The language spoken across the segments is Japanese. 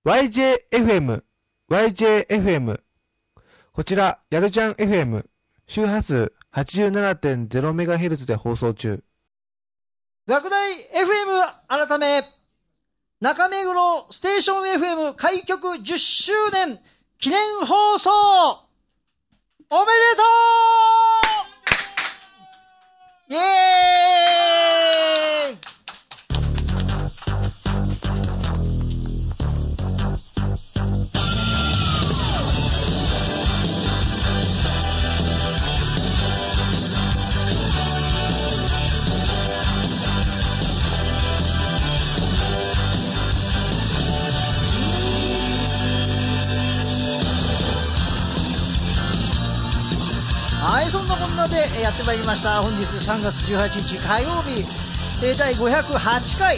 YJFM、YJFM。こちら、やるじゃん FM、周波数 87.0MHz で放送中。 学大 FM 改め、中目黒ステーション FM 開局10周年記念放送、おめでとうイエーイ。はい、そんなこんなでやってまいりました。本日3月18日火曜日、第508回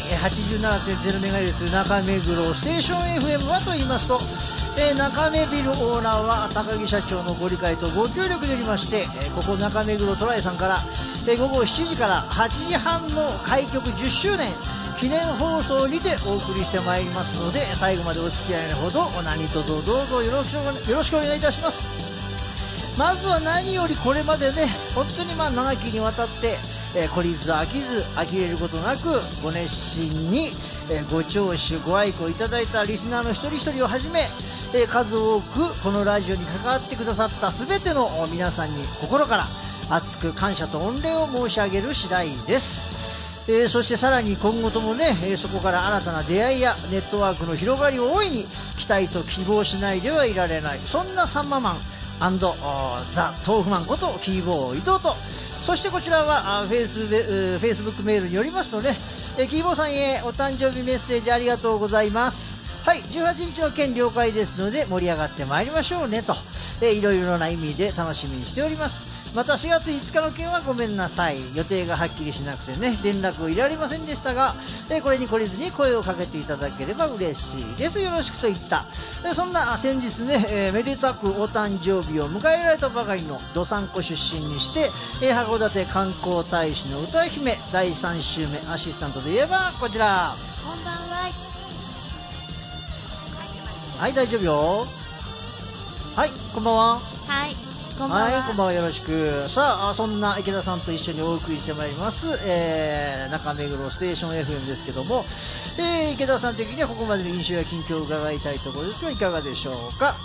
87.0MHz 中目黒ステーション FM はと言いますと、中目ビルオーナーは高木社長のご理解とご協力によりまして、ここ中目黒トライさんから、午後7時から8時半の開局10周年記念放送にてお送りしてまいりますので、最後までお付き合いのほど何卒どうぞよろしくお願いいたします。まずは何よりこれまでね、本当に長きにわたって、懲りず飽きず呆れることなくご熱心に、ご聴取ご愛顧いただいたリスナーの一人一人をはじめ、数多くこのラジオに関わってくださった全ての皆さんに心から厚く感謝と御礼を申し上げる次第です。そしてさらに今後ともね、そこから新たな出会いやネットワークの広がりを大いに期待と希望しないではいられない、そんなサンママンザ・豆腐マンことキーボー伊藤と、そしてこちらはフェイスブックメールによりますとね、キーボーさんへお誕生日メッセージありがとうございます。はい、18日の件了解ですので盛り上がってまいりましょうねと、いろいろな意味で楽しみにしております。また4月5日の件はごめんなさい、予定がはっきりしなくてね連絡を入れられませんでしたが、これに懲りずに声をかけていただければ嬉しいです。よろしくといった、そんな先日ね、めでたくお誕生日を迎えられたばかりのどさんこ出身にして、函館観光大使の歌姫第3週目アシスタントといえばこちら。 こんばんは。 はい、大丈夫よ。はい、こんばんは。 はい、こんばんは。 はい、こんばんは、よろしく。さあ、そんな池田さんと一緒にお送りしてまいります、中目黒ステーション FM ですけども、池田さん的にはここまでの印象や近況を伺いたいところですが、いかがでしょうか。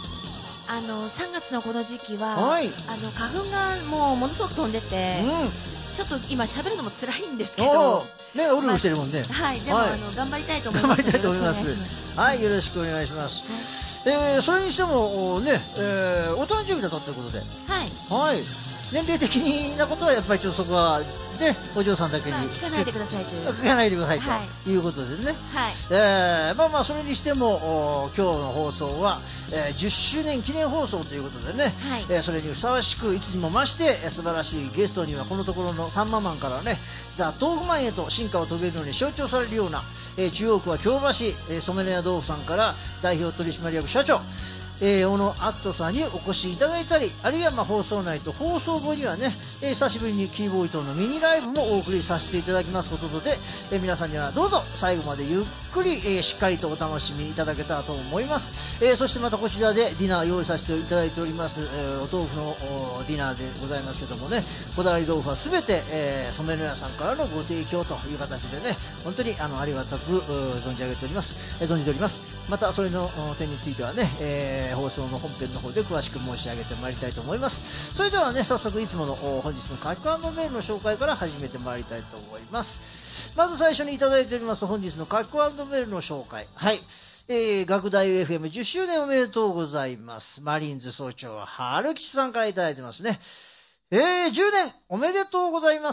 3月のこの時期は、 はい、 花粉がもうものすごく飛んでて、ちょっと今喋るのも辛いんですけどね、うるうるしてるもんね。 はい、でも、 はい、 頑張りたいと思います。 頑張りたいと思います。はい、よろしくお願いします。それにしてもね、お誕生日だったということで、はい、年齢的なことはやっぱりちょっとそこはね、お嬢さんだけに、 聞かないでくださいという、 聞かないでくださいということでね、はい、それにしても今日の放送は、10周年記念放送ということでね、はい、それにふさわしくいつにも増して素晴らしいゲストにはこのところのサンママンからね、ザ・豆腐マンへと進化を遂げるのに象徴されるような、中央区は京橋、染根屋豆腐さんから代表取締役社長、小野篤人さんにお越しいただいたり、あるいは放送内と放送後にはね、久しぶりにキーボーイとのミニライブもお送りさせていただきますことで、皆さんにはどうぞ最後までゆっくり、しっかりとお楽しみいただけたらと思います。そしてまたこちらでディナー用意させていただいております、お豆腐のディナーでございますけどもね、こだわり豆腐はすべて、染めの屋さんからのご提供という形でね、本当にありがたく存じております。またそれの点についてはね、放送の本編の方で詳しく申し上げてまいりたいと思います。それではね、早速いつもの本日の書き込みメールの紹介から始めてまいりたいと思います。まず最初にいただいております本日の書き込みメールの紹介。はい。学大 FM10 周年おめでとうございます。マリーンズ総長春吉さんからいただいてますね。10年おめでとうございます。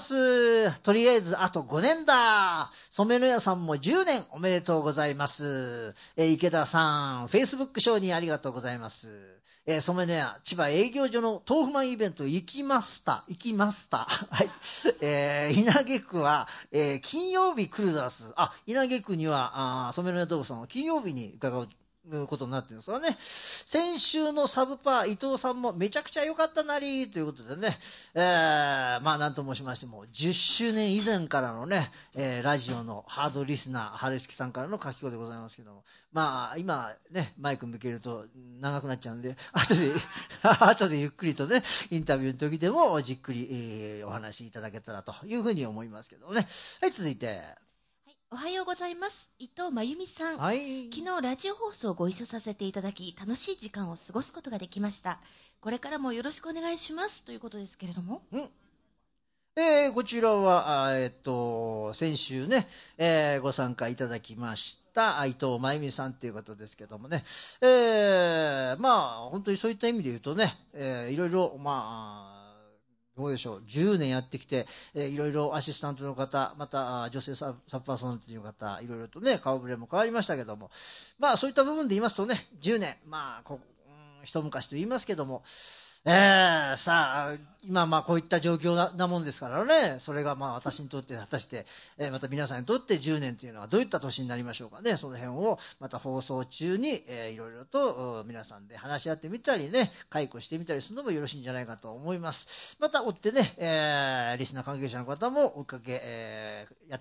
とりあえずあと5年だ。染めの屋さんも10年おめでとうございます。池田さん、Facebook 承認ありがとうございます。染めの屋千葉営業所の豆腐マンイベント行きました。はい。稲毛区は、金曜日来るだす。稲毛区には染めの屋豆腐さんは金曜日に伺うことになってるんですがね。先週のサブパー伊藤さんもめちゃくちゃ良かったなりということでね、まあなんと申しましても10周年以前からのね、ラジオのハードリスナー春月さんからの書き子でございますけども、まあ今ねマイク向けると長くなっちゃうんで後でゆっくりとねインタビューの時でもじっくり、お話しいただけたらというふうに思いますけどね。はい、続いて、 おはようございます。伊藤真由美さん。 はい、 昨日ラジオ放送をご一緒させていただき、楽しい時間を過ごすことができました。これからもよろしくお願いしますということですけれども。 こちらは、先週ね、ご参加いただきました伊藤真由美さんということですけどもね、まあ本当にそういった意味で言うとね、いろいろまあどうでしょう、10年やってきて、いろいろアシスタントの方、また女性サブパーソナリティの方、いろいろとね、顔ぶれも変わりましたけども、まあそういった部分で言いますとね、10年、まあ一昔と言いますけども、さあ、今まあこういった状況なもんですからね、それがまあ私にとって果たして、また皆さんにとって10年というのはどういった年になりましょうかね。その辺をまた放送中に、いろいろと皆さんで話し合ってみたりね、解雇してみたりするのもよろしいんじゃないかと思います。また追ってね、リスナー関係者の方も追っかけ、やって、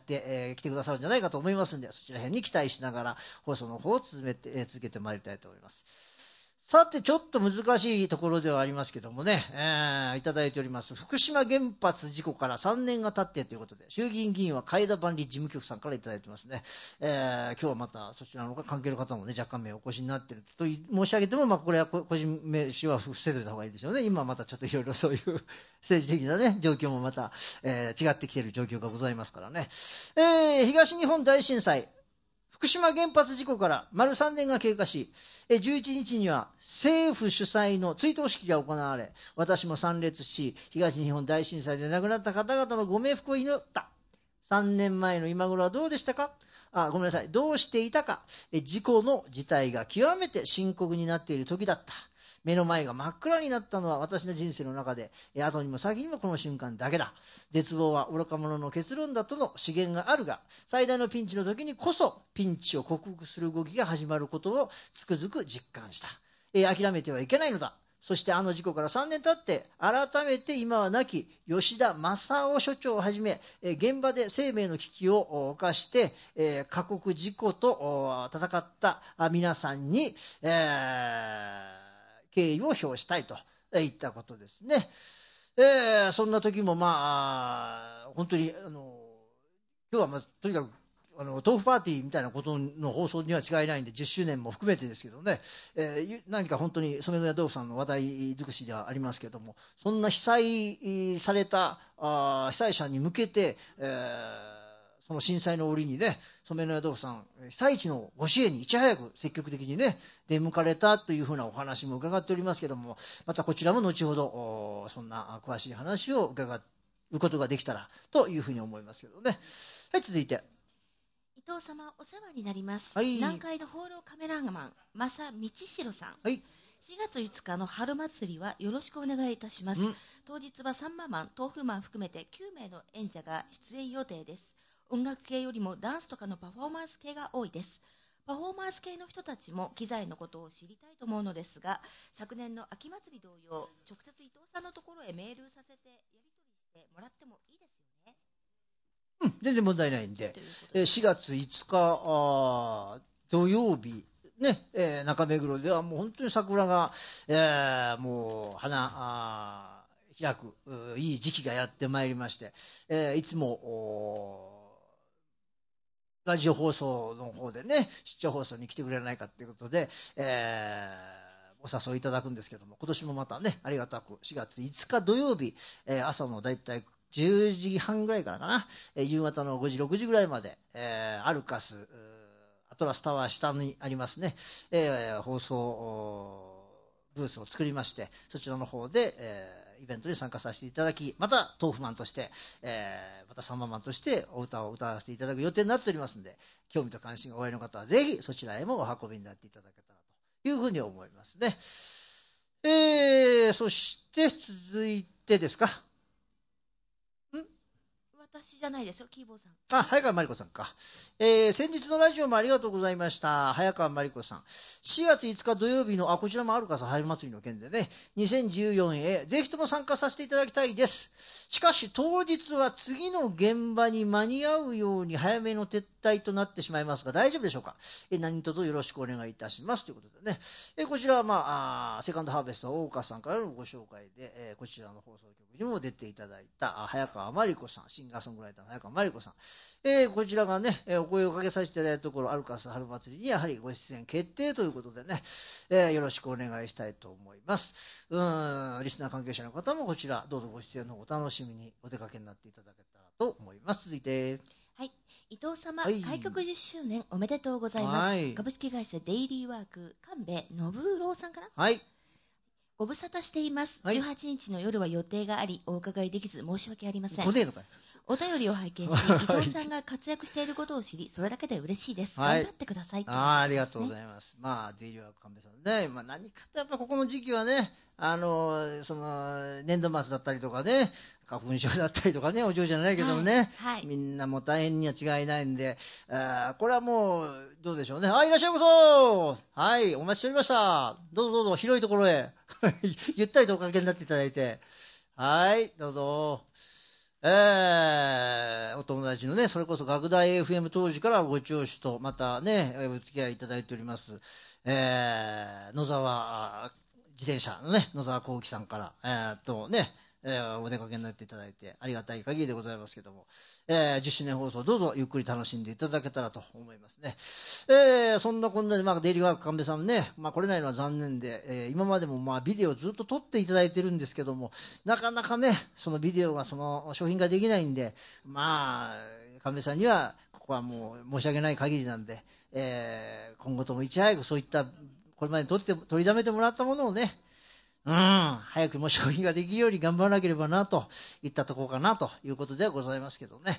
来てくださるんじゃないかと思いますんで、そちら辺に期待しながら放送の方を続けてまいりたいと思います。さて、ちょっと難しいところではありますけどもね、いただいております。福島原発事故から3年が経ってということで、衆議院議員は海田万里事務局さんからいただいてますね。今日はまたそちらの関係の方もね、若干名お越しになっていると申し上げても、まあこれは個人名詞は伏せておいた方がいいでしょうね。今またちょっといろいろそういう政治的なね、状況もまた、違ってきている状況がございますからね。東日本大震災、福島原発事故から丸3年が経過し、11日には政府主催の追悼式が行われ、私も参列し、東日本大震災で亡くなった方々のご冥福を祈った。3年前の今頃はどうでしたか？ごめんなさい。どうしていたか？事故の事態が極めて深刻になっている時だった。目の前が真っ暗になったのは私の人生の中で、後にも先にもこの瞬間だけだ。絶望は愚か者の結論だとの資源があるが、最大のピンチの時にこそピンチを克服する動きが始まることをつくづく実感した。諦めてはいけないのだ。そしてあの事故から3年経って改めて今は亡き吉田正夫所長をはじめ、現場で生命の危機を冒して、過酷事故と戦った皆さんに、敬意を表したいといったことですね。そんな時もまあ本当に今日はまあとにかく豆腐パーティーみたいなことの放送には違いないんで10周年も含めてですけどね、何か本当に染野屋豆腐さんの話題尽くしではありますけども、そんな被災された被災者に向けて、その震災の折にね、染野屋豆腐さん被災地のご支援にいち早く積極的にね出向かれたというふうなお話も伺っておりますけども、またこちらも後ほどそんな詳しい話を伺うことができたらというふうに思いますけどね。はい、続いて伊藤様お世話になります。 はい、 南海の放浪カメラマン正道代さん、 はい、 4月5日の春祭りはよろしくお願いいたします。当日はサンママン、豆腐マン含めて9名の演者が出演予定です。音楽系よりもダンスとかのパフォーマンス系が多いです。パフォーマンス系の人たちも機材のことを知りたいと思うのですが、昨年の秋祭り同様、直接伊藤さんのところへメールさせてやり取りしてもらってもいいですよね。 全然問題ないんで、4月5日土曜日ね、中目黒ではもう本当に桜が、もう花開くいい時期がやってまいりまして、いつもラジオ放送の方でね出張放送に来てくれないかということで、お誘いいただくんですけども、今年もまたねありがたく4月5日土曜日、朝のだいたい10時半ぐらいからかな、夕方の5時6時ぐらいまで、アルカスアトラスタワー下にありますね、放送ブースを作りまして、そちらの方で、イベントに参加させていただき、また豆腐マンとして、またサンママンとしてお歌を歌わせていただく予定になっておりますので、興味と関心がおありの方はぜひそちらへもお運びになっていただけたらというふうに思いますね。そして続いてですか。 私じゃないですよ、キーボーさん。 あ、早川真理子さんか。先日のラジオもありがとうございました。早川真理子さん。4月5日土曜日の、こちらもあるかさ、春祭りの件でね、2014へ、ぜひとも参加させていただきたいです。しかし、当日は次の現場に間に合うように早めの撤退となってしまいますが、大丈夫でしょうか。何卒よろしくお願いいたします。ということでね。こちらは、セカンドハーベスト大岡さんからのご紹介で、こちらの放送局にも出ていただいた、早川真理子さん、シンガーソングライターの早川真理子さん。こちらがね、お声をかけさせていただいたところ、アルカス春祭りにやはりご出演決定ということでね、よろしくお願いしたいと思います。リスナー関係者の方もこちら、どうぞご出演のお楽しみにお出かけになっていただけたらと思います。続いて。 はい。伊藤様、 はい開局10周年おめでとうございます。 はい、 株式会社デイリーワーク、神戸信郎さんかな。 はい。 ご無沙汰しています。 はい、 18日の夜は予定があり、お伺いできず申し訳ありません。 来ねえのかい。 お便りを拝見し、伊藤さんが活躍していることを知り、それだけで嬉しいです。 はい、 頑張ってください。 ありがとうございます。まあ、デイリーワーク神戸さんね、何かとやっぱここの時期はね、その、年度末だったりとかね、花粉症だったりとかね、お嬢じゃないけどもね、 はいはい、 みんなもう大変には違いないんで、これはもう、どうでしょうね。はい、いらっしゃいまそ。はい、お待ちしておりました。どうぞどうぞ、広いところへ。ゆったりとおかけになっていただいて。はい、どうぞ。お友達のね、それこそ学大 FM 当時からご聴取と、またね、お付き合いいただいております、野沢自転車のね、野沢幸喜さんから、お出かけになっていただいて、ありがたい限りでございますけども、10周年放送、どうぞゆっくり楽しんでいただけたらと思いますね。そんなこんなで、デイリーワーク神戸さんね、来れないのは残念で、今までもビデオをずっと撮っていただいてるんですけども、なかなかね、そのビデオが、その商品ができないんで、神戸さんには、ここはもう申し訳ない限りなんで、今後ともいち早くそういった、これまで取りだめてもらったものをね、早くも商品ができるように頑張らなければなといったところかなということではございますけどね。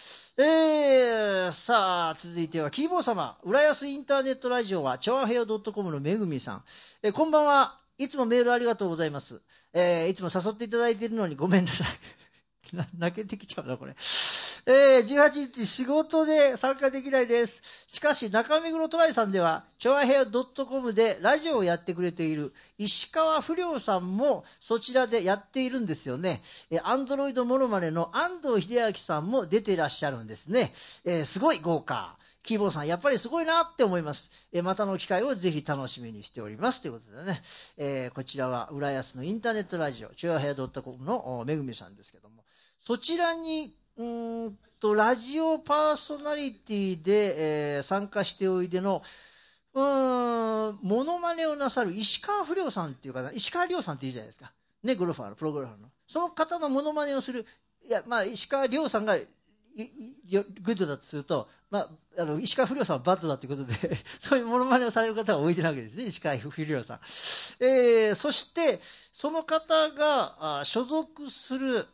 さあ、続いては、キーボー様、浦安インターネットラジオは、チョアヘヨ .com のめぐみさん。こんばんは。いつもメールありがとうございます。いつも誘っていただいているのにごめんなさい。泣けてきちゃうな、これ。18日仕事で参加できないです。しかし、中目黒トライさんでは、チョアヘア .com でラジオをやってくれている石川不良さんもそちらでやっているんですよね。アンドロイドモノマネの安藤秀明さんも出ていらっしゃるんですね。すごい豪華。キーボーさん、やっぱりすごいなって思います。またの機会をぜひ楽しみにしております。ということでね、こちらは浦安のインターネットラジオ、チョアヘア .com のめぐみさんですけども、そちらに、ラジオパーソナリティで、参加しておいでの、モノマネをなさる石川不良さんっていうかな、石川亮さんっていうじゃないですか。ね、ゴルファーの、プロゴルファーの。その方のモノマネをする、石川亮さんが、グッドだとすると、石川不良さんはバッドだということで、そういうモノマネをされる方が多いわけですね、石川不良さん。そして、その方が所属する、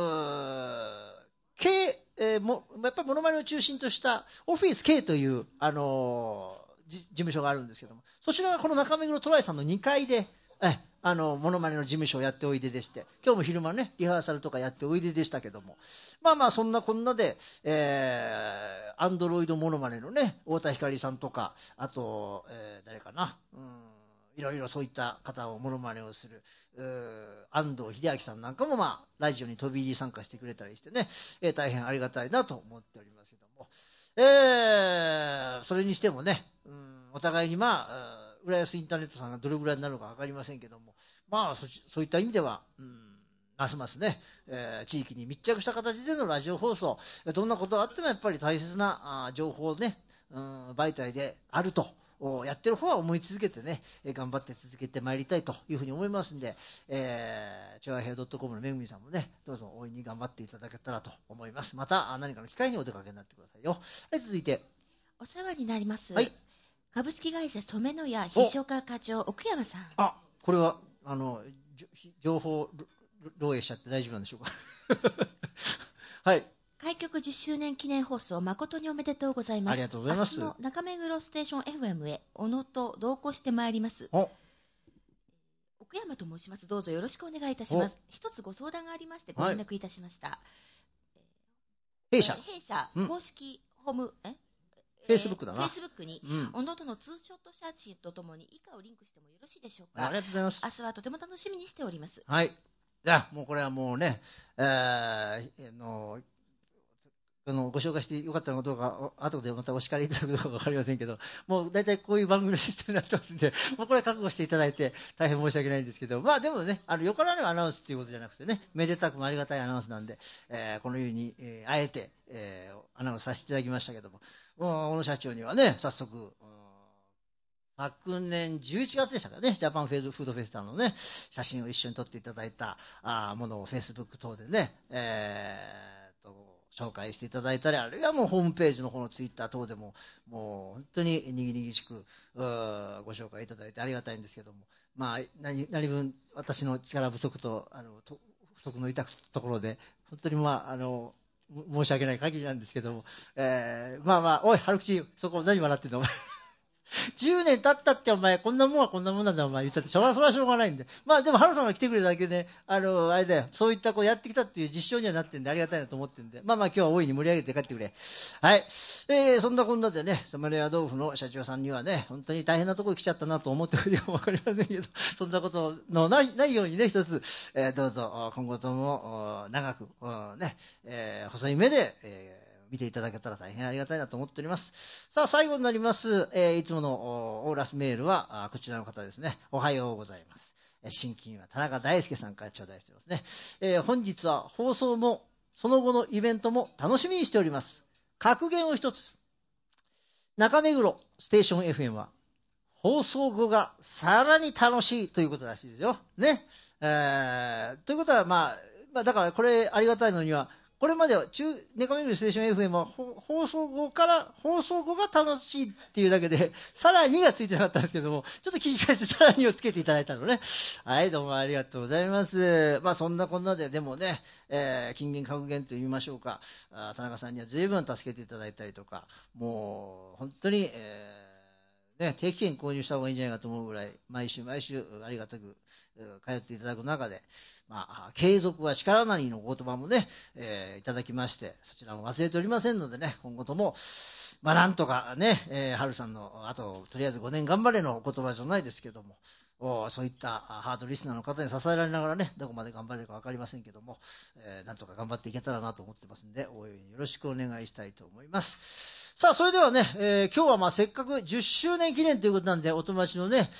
やっぱりモノマネを中心としたオフィス K という、事務所があるんですけども、そちらがこの中目黒トライさんの2階で、モノマネの事務所をやっておいででして、今日も昼間ね、リハーサルとかやっておいででしたけども、そんなこんなで、アンドロイドモノマネのね、太田光さんとか、あと、誰かな、いろいろそういった方をモノマネをする安藤秀明さんなんかもラジオに飛び入り参加してくれたりしてね、大変ありがたいなと思っておりますけども、それにしてもね、お互いに浦安インターネットさんがどれぐらいになるのか分かりませんけども、そういった意味では、ますますね、地域に密着した形でのラジオ放送、どんなことがあってもやっぱり大切な情報ね、媒体であるとやってる方は思い続けてね、頑張って続けてまいりたいというふうに思いますんで、チョアヘア .com のめぐみさんもね、どうぞ応援に頑張っていただけたらと思います。また何かの機会にお出かけになってくださいよ。はい、続いて。 お世話になります。 はい。 株式会社染野屋秘書課課長奥山さん。 これは情報漏洩しちゃって大丈夫なんでしょうか。はい。 開局10周年記念放送誠におめでとうございます。 ありがとうございます。 明日の中目黒ステーション FM へ小野と同行してまいります。奥山と申します。どうぞよろしくお願いいたします。一つご相談がありましてご連絡いたしました。 弊社公式ホーム、 Facebook だな。 Facebook に、おのおののツーショット写真とともに以下をリンクしてもよろしいでしょうか。 ありがとうございます。 明日はとても楽しみにしております。 はい。じゃあ、もうこれはもうね、ご紹介してよかったのかどうか、後でまたお叱りいただくのか分かりませんけど、もう大体こういう番組のシステムになってますんで、もうこれは覚悟していただいて、大変申し訳ないんですけど、まあでもね、よからぬアナウンスっていうことじゃなくてね、めでたくもありがたいアナウンスなんで、このように、あえて、アナウンスさせていただきましたけども、小野社長にはね、早速、昨年11月でしたかね、ジャパンフードフェスタのね、写真を一緒に撮っていただいたものを Facebook 等でね、紹介していただいたり、あるいはもうホームページの方のツイッター等でも、もう本当ににぎにぎしくご紹介いただいてありがたいんですけども、まあ、何分私の力不足と不足の痛くところで、本当にまあ、申し訳ない限りなんですけども、まあまあ、おい、春吉、そこ何笑ってんのお前。10年経ったってお前、こんなもんはこんなもんなんだお前言ったって、それはしょうがないんで。まあでも、ハルさんが来てくれただけで、あれだよ、そういったこうやってきたっていう実証にはなってるんで、ありがたいなと思ってるんで、まあまあ今日は大いに盛り上げて帰ってくれ。はい。そんなこんなでね、サマレア豆腐の社長さんにはね、本当に大変なところに来ちゃったなと思ってくるかもわかりませんけど、そんなことのないようにね、一つ、どうぞ、今後とも、長く、ね、細い目で、見ていただけたら大変ありがたいなと思っております。さあ、最後になります、いつものオーラスメールはこちらの方ですね。おはようございます。新金は田中大輔さんから頂戴していますね。本日は放送もその後のイベントも楽しみにしております。格言を一つ。中目黒ステーション FM は放送後がさらに楽しいということらしいですよ。ね。ということは、まあ、だからこれありがたいのには、これまでは中目黒ステーション FM は放送後が楽しいっていうだけで、さらにがついてなかったんですけども、ちょっと聞き返してさらにをつけていただいたのね。はい、どうもありがとうございます。まあそんなこんなで、でもね、金言格言と言いましょうか、田中さんには随分助けていただいたりとか、もう本当に、ね、定期券購入した方がいいんじゃないかと思うぐらい、毎週ありがたく通っていただく中で、まあ、継続は力なりのお言葉もね、いただきまして、そちらも忘れておりませんのでね、今後とも、まあなんとかね、春さんのあととりあえず5年頑張れのお言葉じゃないですけども、そういったハードリスナーの方に支えられながらね、どこまで頑張れるか分かりませんけども、なんとか頑張っていけたらなと思ってますんで、応援よろしくお願いしたいと思います。さあ、それではね、今日はまあせっかく10周年記念ということなんで、お友達のね、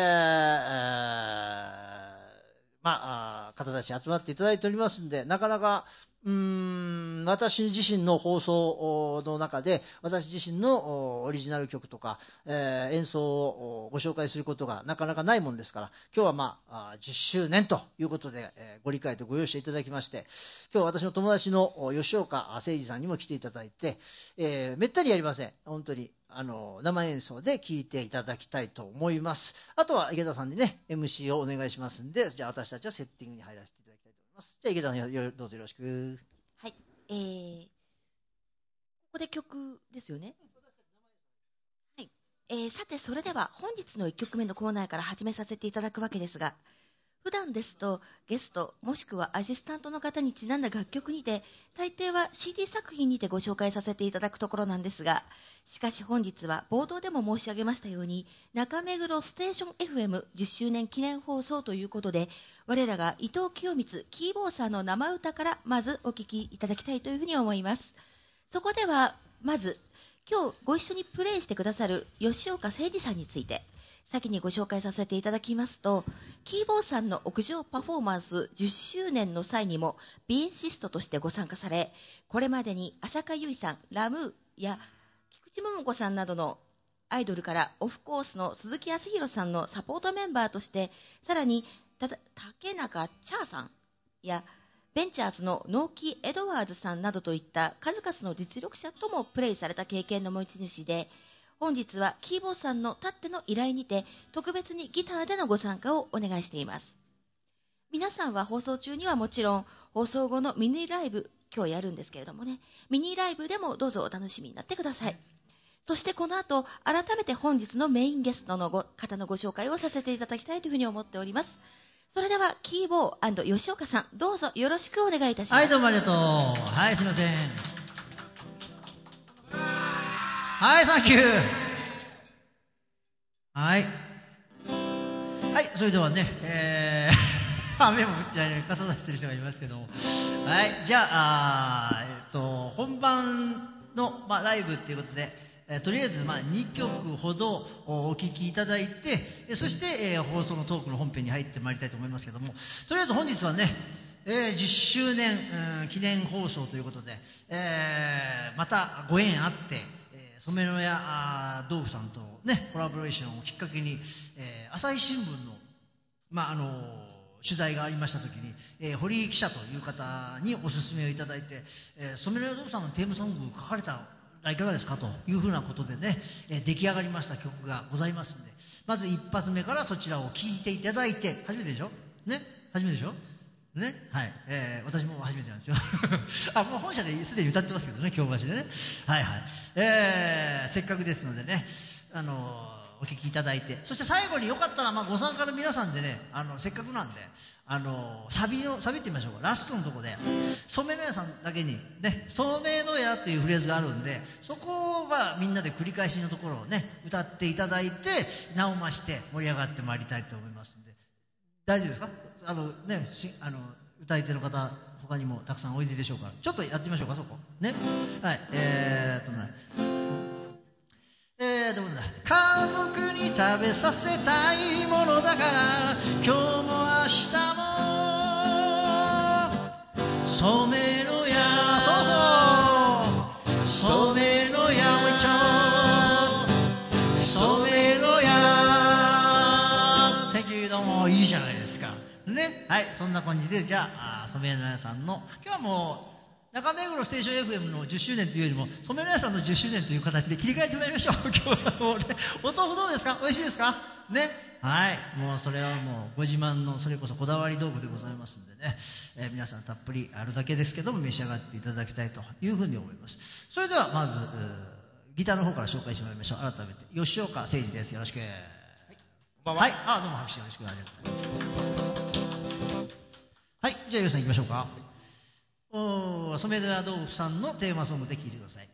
方たち集まっていただいておりますんで、なかなか私自身の放送の中で、私自身のオリジナル曲とか、演奏をご紹介することがなかなかないもんですから、今日はまあ10周年ということで、ご理解とご容赦いただきまして、今日は私の友達の吉岡誠二さんにも来ていただいて、めったにやりません。本当に。生演奏で聴いていただきたいと思います。あとは池田さんにね、MC をお願いしますんで、じゃあ私たちはセッティングに入らせていただきたいと思います。じゃあ池田さんどうぞよろしく。 はい。ここで曲ですよね。はい。さて、それでは本日の1曲目のコーナーから始めさせていただくわけですが、普段ですとゲストもしくはアシスタントの方にちなんだ楽曲にて、大抵は CD 作品にてご紹介させていただくところなんですが、しかし本日は冒頭でも申し上げましたように、中目黒ステーション FM10 周年記念放送ということで、我らが伊藤清光キーボーさんの生歌からまずお聴きいただきたいというふうに思います。そこではまず今日ご一緒にプレイしてくださる吉岡誠二さんについて先にご紹介させていただきますと、キーボーさんの屋上パフォーマンス10周年の際にもビエシストとしてご参加され、これまでに浅香唯さん、ラムーや菊池桃子さんなどのアイドルから、オフコースの鈴木康弘さんのサポートメンバーとして、さらに竹中茶さんやベンチャーズのノーキー・エドワーズさんなどといった数々の実力者ともプレイされた経験の持ち主で、本日はキーボーさんのたっての依頼にて特別にギターでのご参加をお願いしています。皆さんは放送中にはもちろん、放送後のミニライブ、今日やるんですけれどもね、ミニライブでもどうぞお楽しみになってください。そしてこの後改めて本日のメインゲストの方のご紹介をさせていただきたいというふうに思っております。それではキーボー&吉岡さん、どうぞよろしくお願いいたします。 はい、どうもありがとう。はい、すいません。 はい、サンキュー。はい。はい、それではね、雨も降ってないのに傘差してる人がいますけども。はい、じゃあ、本番の、ライブっていうことで、とりあえず、2曲ほどお聴きいただいて、そして、放送のトークの本編に入ってまいりたいと思いますけども、とりあえず本日はね、10周年、記念放送ということで、またご縁あって、染野屋豆腐さんとね、コラボレーションをきっかけに、朝日新聞の、取材がありましたときに、堀井記者という方にお勧めをいただいて、染野屋豆腐さんのテーマソングを書かれたらいかがですかというふうなことでね、出来上がりました曲がございますんで、まず一発目からそちらを聴いていただいて、初めてでしょね、初めてでしょね、はい、私も初めてなんですよもう本社ですでに歌ってますけどね、京橋でね、はいはい、せっかくですのでね、お聴きいただいて、そして最後によかったら、ご参加の皆さんでね、せっかくなんで、サビってみましょうか。ラストのとこで染野屋さんだけにね、染野屋っていうフレーズがあるんで、そこはみんなで繰り返しのところをね歌っていただいて、名を増して盛り上がってまいりたいと思いますんで、大丈夫ですか？歌い手の方他にもたくさんおいででしょうから、ちょっとやってみましょうか、そこね。はい、どうだ、家族に食べさせたいものだから、今日も明日も染野屋、そうそう染野屋も一丁染野屋、関どうもいいじゃないですかね。はい、そんな感じで、じゃあ染野屋さんの今日はもう中目黒ステーション FM の10周年というよりも染野屋さんの10周年という形で切り替えてまいりましょう。今日はもうね、お豆腐どうですか？美味しいですかね。はい、もうそれはもうご自慢の、それこそこだわり道具でございますんでね、皆さんたっぷりあるだけですけども召し上がっていただきたいというふうに思います。それではまずギターの方から紹介してもらいましょう。改めて吉岡誠二です。よろしく。はい、こんばんは。はい、どうも拍手よろしく。ありがとうございます。はい、じゃあ吉さん行きましょうか。染野屋豆腐さんのテーマソングで聴いてください。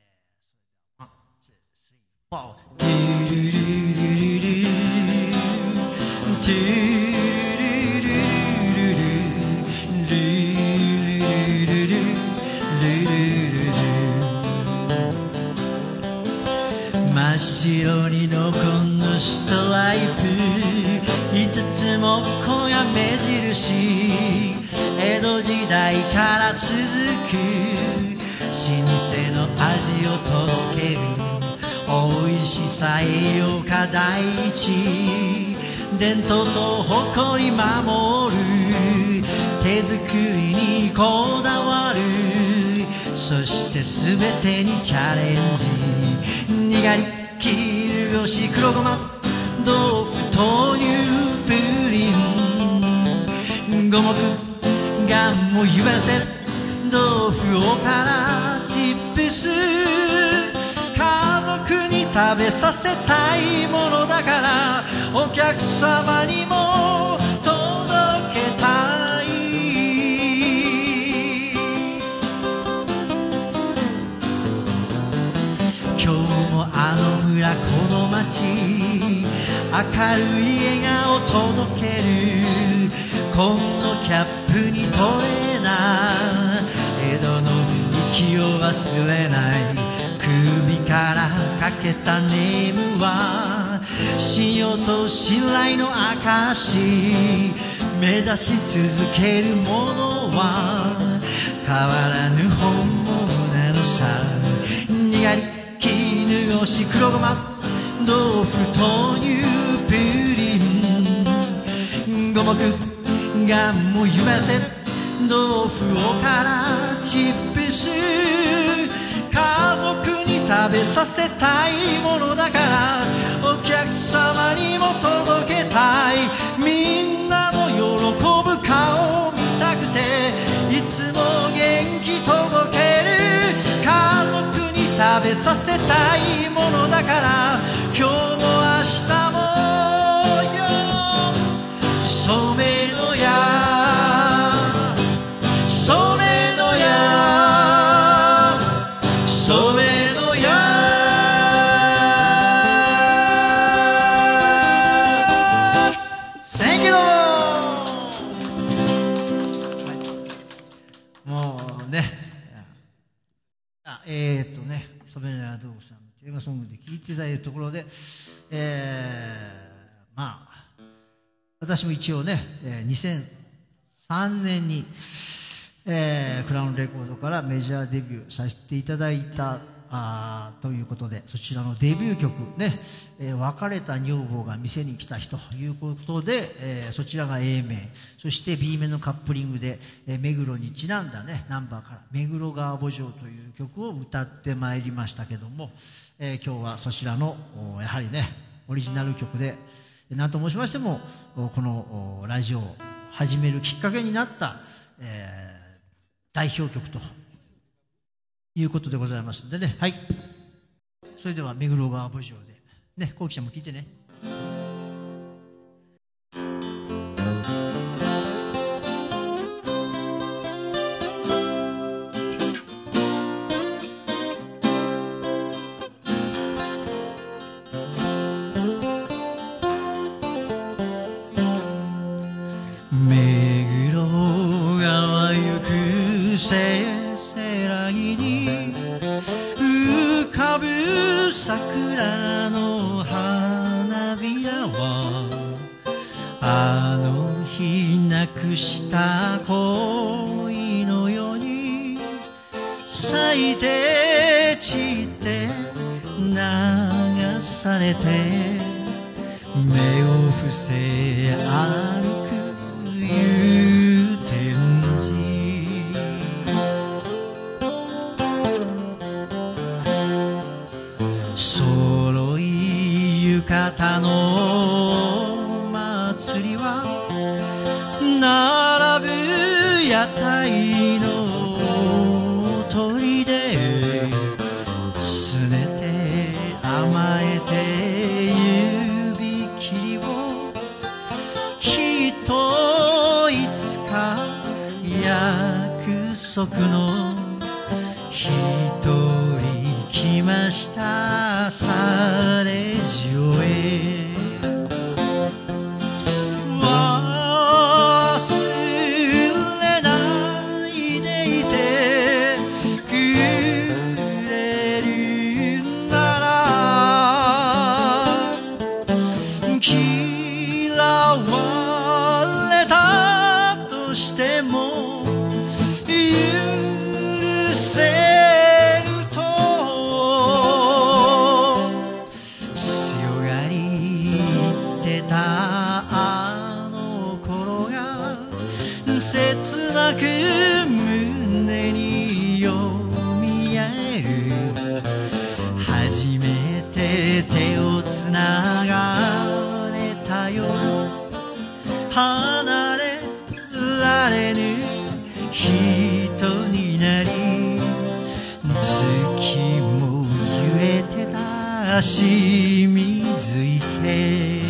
真っ白に残るストライプ、5つもこが目印、江戸時代から続く老舗の味を届ける、美味しさ栄養価第一、伝統と誇り守る、手作りにこだわる、そして全てにチャレンジ、にがり絹ごし黒ごま豆腐豆乳プリン、五目がんもゆば寄せ豆腐おからチップス、家族に食べさせたいものだから、お客様にも届けたい。今日もあの村この町、明るい笑顔届ける、このキャップにトレーナー、江戸の息を忘れない、首からかけたネームは信用と信頼の証、目指し続けるものは変わらぬ本物なのさ、にがり絹ごし黒ごま豆腐豆乳プリン、五目がんもゆば寄せ豆腐おからチップス、家族に食べさせたいものだから、お客様にも届けたい、みんなの喜ぶ顔を見たくて、いつも元気届ける、家族に食べさせたいものだから、今日も明日も染野屋、染野屋、染野屋。 さんのテーマソングで聴いていただいたところで、まあ私も一応ね、2003年に、クラウンレコードからメジャーデビューさせていただいたということで、そちらのデビュー曲ね、別れた女房が店に来た日ということで、そちらが A 面、そして B 面のカップリングで、目黒にちなんだねナンバーから目黒川慕情という曲を歌ってまいりましたけども、今日はそちらのやはりねオリジナル曲で、何と申しましてもこのラジオを始めるきっかけになった、代表曲ということでございますんでね。はい。それでは目黒川慕情でね、こうきちゃんも聞いてね。 目黒川行くせせらぎに浮かぶ桜の花びらは、あの日なくした恋のように咲いて散って流されて、目を伏せ歩く祐天寺、揃い浴衣の祭りは並ぶ屋台の鳥ですねて甘えて指切りを、きっといつか約束の一人来ましたされじおへ、忘れないでいてくれるなら、嫌われたとしても許せると、強がり言ってたあの頃が切なく胸によみがえる、初めて手をつながれた夜、離れられぬ人になり、月も揺れてたしみづいて、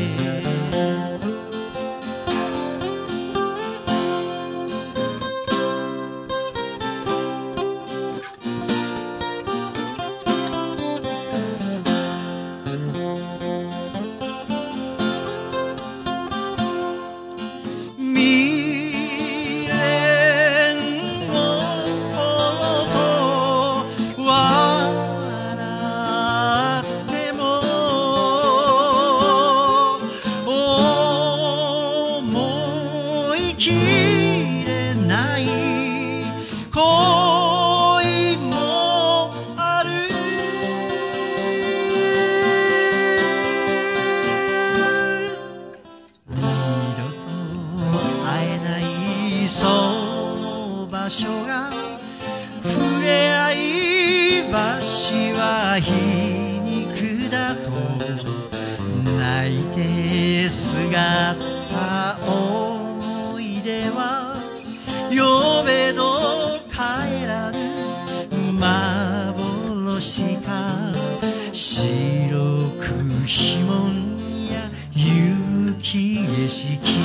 未練を笑っても思い切れない恋もある、二度と会えないその場所が、触れ合い橋は皮肉だと泣いてすがった思い出は、呼べど帰らぬ幻か、白くひもんや雪景色、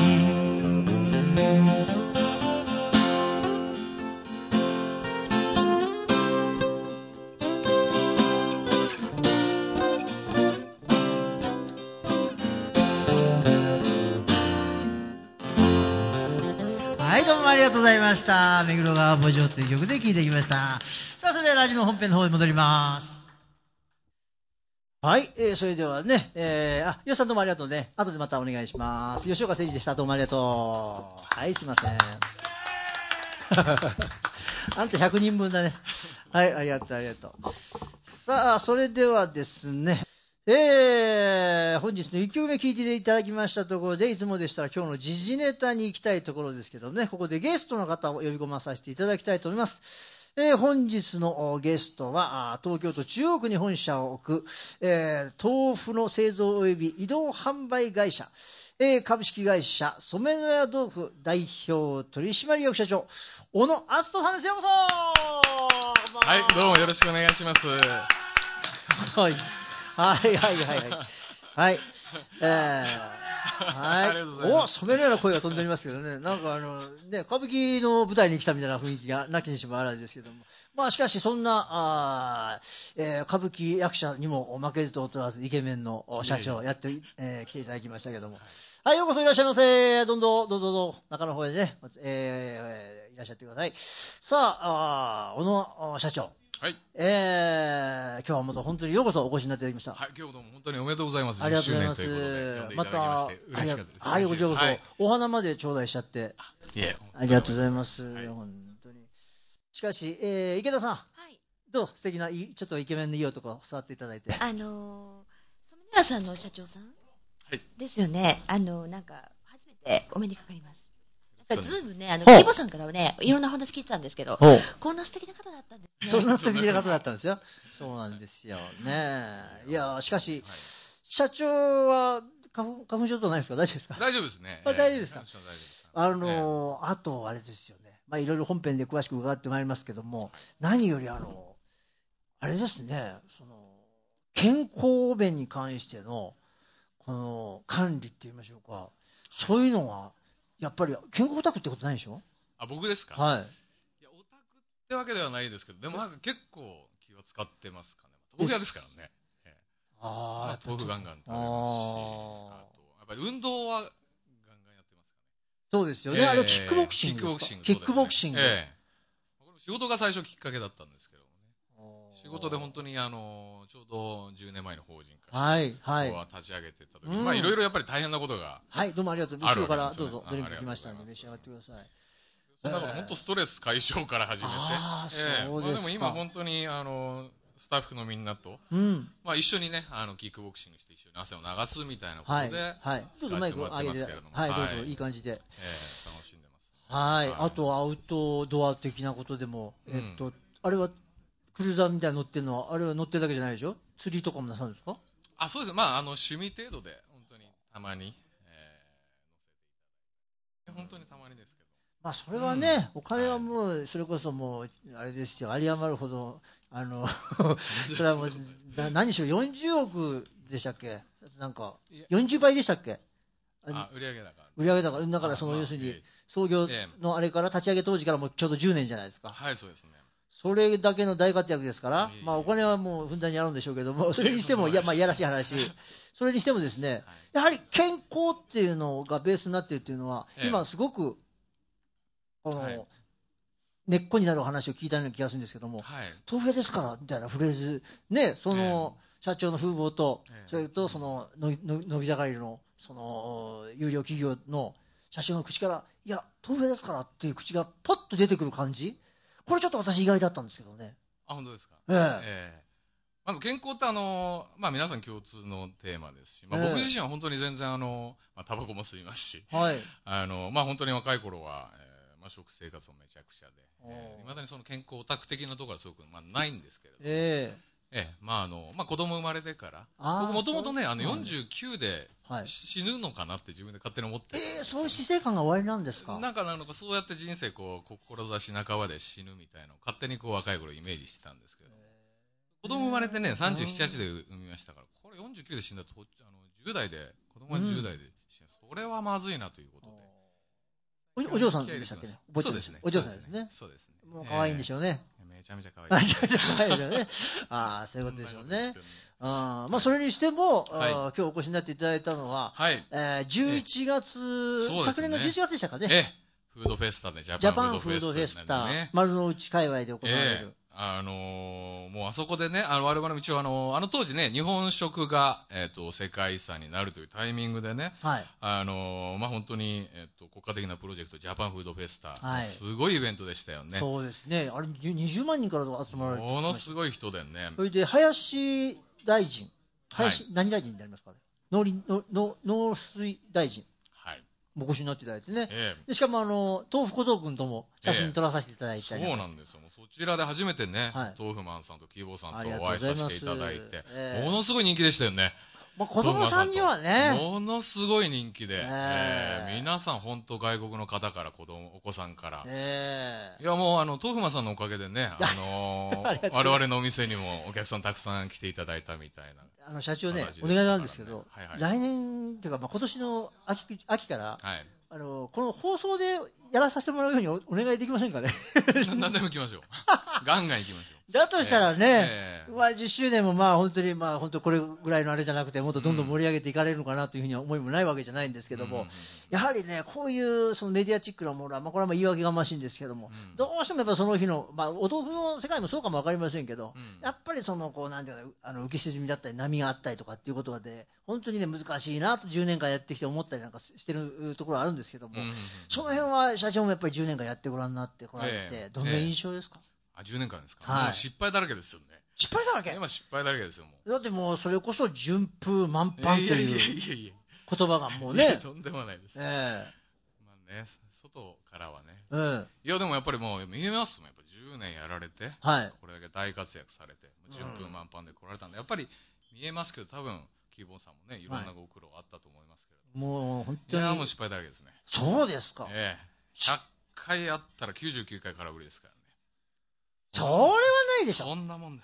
はい、どうもありがとうございました。目黒川慕情という曲で聴いてきました。さあ、それではラジオの本編の方に戻ります。 はい、それではね、吉さんどうもありがとうね。後でまたお願いします。吉岡誠二でした。どうもありがとう。はい、すいません。あんた100人分だね。はい、ありがとう、ありがとう。さあ、それではですね、本日の1曲目聴いていただきましたところで、いつもでしたら今日の時事ネタに行きたいところですけどね、ここでゲストの方を呼び込まさせていただきたいと思います。本日のゲストは、東京都中央区に本社を置く、豆腐の製造及び移動販売会社、株式会社染野屋豆腐代表取締役社長、小野篤人さんです。ようこそ。 はい、どうもよろしくお願いします。 はい。はいはいはいはい。はい。はい。お、染めるような声が飛んでおりますけどね。なんかね、歌舞伎の舞台に来たみたいな雰囲気がなきにしもあらずですけども。まあしかしそんな、歌舞伎役者にも負けずと劣らずイケメンの社長やって、来ていただきましたけども。はい、ようこそいらっしゃいませ。どうぞ、中の方へね、いらっしゃってください。さあ、小野社長。 はい。 今日はまた本当にようこそお越しになっていただきました。 はい、今日どうも本当におめでとうございます。 ありがとうございます。また、 嬉しかったです。 はい、こちらこそ、お花まで頂戴しちゃって。 いえ、 ありがとうございます。本当に。しかし、池田さん。はい。どう素敵な、ちょっとイケメンのいい男、座っていただいて。 染野屋さんの社長さん。はい。ですよね。なんか、初めてお目にかかります。ずいぶんね、キボさんからはね、いろんな話聞いてたんですけど、こんな素敵な方だったんですね。 そんな素敵な方だったんですよ。そうなんですよ。ねいや、しかし、社長は花粉症とないですか？大丈夫ですか？ 大丈夫ですね。 大丈夫ですか？あと、あれですよね。まあ、いろいろ本編で詳しく伺ってまいりますけども、何よりあれですね、健康面に関しての、この管理って言いましょうか、そういうのは、やっぱり健康オタクってことないでしょ？ あ、僕ですか？ はい。 いや、オタクってわけではないですけど、でもなんか結構気を使ってますかね。豆腐屋ですからね。豆腐ガンガン食べますし、あとやっぱり運動はガンガンやってますかね。 そうですよね。キックボクシングですか？キックボクシング。これ仕事が最初きっかけだったんですけどもね。仕事で本当にちょうど10年前の法人化して、立ち上げてた時に、まあいろいろやっぱり大変なことがはい、どうもありがとう。後ろからどうぞドリンク来ましたので召し上がってください。 そんなこと本当ストレス解消から始めて、 そうですか。 でも今本当にスタッフのみんなと、まあ一緒にねキックボクシングして一緒に汗を流すみたいなことで、 どうぞマイクを上げて、はい、どうぞいい感じで、楽しんでます。 はい。あとアウトドア的なことでも、あれはクルーザーみたいに乗ってるのは、あれは乗ってるだけじゃないでしょ？釣りとかもなさるんですか？ あ、そうです。まあ趣味程度で本当にたまに、乗せていただいて、本当にたまにですけど。 まあそれはね、お金はもうそれこそもうあれですよ、有り余るほどそれはもう何しろ40億でしたっけ？なんか40倍でしたっけ？ 売上高。 売上高。だから要するに創業のあれから立ち上げ当時からもうちょうど10年じゃないですか。 はい、そうですね。 それだけの大活躍ですから、まあお金はもうふんだんにあるんでしょうけども、それにしてもまあいやらしい話、それにしてもですね、やはり健康っていうのがベースになっているっていうのは、今すごく根っこになる話を聞いたような気がするんですけども、豆腐屋ですからみたいなフレーズね、社長の風貌と、それと伸び盛りの有料企業の社長の口から、いや豆腐屋ですからっていう口がポッと出てくる感じ。これちょっと私意外だったんですけどね。 あ、本当ですか？健康ってまあ皆さん共通のテーマですし、まあ僕自身は本当に全然タバコも吸いますし、まあ本当に若い頃は、まあ食生活もめちゃくちゃで、未だに健康オタク的なところはすごくまあないんですけれども、まあ子供生まれてから、僕もともとね49で死ぬのかなって自分で勝手に思って、 そういう死生観が終わりなんですか？ なんかそうやって人生志半ばで死ぬみたいなのを勝手に若い頃イメージしてたんですけど、子供生まれてね37、8で産みましたから、これ49で死んだと10代で子供が10代で死ぬ、それはまずいなということで。 お嬢さんでしたっけね？ そうですね。 お嬢さんですね。 そうですね。 もう可愛いんでしょうね。 めちゃめちゃ可愛い。 めちゃめちゃ可愛いでしょうね。そういうことでしょうね。まあそれにしても、今日お越しになっていただいたのは、11月、昨年の11月でしたかね。 フードフェスタで、 ジャパンフードフェスタ、丸の内界隈で行われる。 もうあそこでね、我々も一応あの当時ね、日本食が、世界遺産になるというタイミングでね、 はい。 本当に、国家的なプロジェクト、ジャパンフードフェスタ、 はいすごいイベントでしたよね。 そうですね。あれ、20万人から集まられてものすごい人でね。 それで、林大臣。何大臣になりますかね。農水大臣。 はい。 お越しになっていただいてね。でしかも、豆腐小僧君とも写真撮らさせていただいたり、 そうなんですよ。そちらで初めてね、豆腐マンさんとキーボーさんとお会いさせていただいて、ものすごい人気でしたよね。 子供さんにはね。 ものすごい人気で、皆さん本当外国の方からお子さんから。いやもう豆腐マンさんのおかげでね、我々のお店にもお客さんたくさん来ていただいたみたいな。 社長ね、お願いなんですけど、来年っていうか、今年の秋から、この放送でやらさせてもらうようにお願いできませんかね。 何でも行きましょう。ガンガン行きましょう。 だとしたらね、10周年も本当に本当これぐらいのあれじゃなくて、もっとどんどん盛り上げていかれるのかなというふうには思いもないわけじゃないんですけども、やはりね、こういうそのメディアチックなものは、これは言い訳がましいんですけども、どうしてもやっぱその日の、お豆腐の世界もそうかもわかりませんけど、やっぱりなんていうか、浮き沈みだったり波があったりとかっていうことで、本当にね、難しいなと10年間やってきて思ったりなんかしてるところはあるんですけども、その辺は社長もやっぱり10年間やってごらんになってこられて、どんな印象ですか ？10年間ですか？もう失敗だらけですよね。 失敗だらけ？ 今失敗だらけですよ、もう。 だってもうそれこそ順風満帆という言葉がもうね。 とんでもないです。外からはね。いやでもやっぱりもう見えますもん。やっぱ10年やられて、これだけ大活躍されて、順風満帆で来られたんで、やっぱり見えますけど、多分、キーボーさんもね、いろんなご苦労あったと思いますけど。 もう本当に。 いやもう失敗だらけですね。 そうですか。 100回あったら99回空振りですからね。 それはないでしょ。 そんなもんです。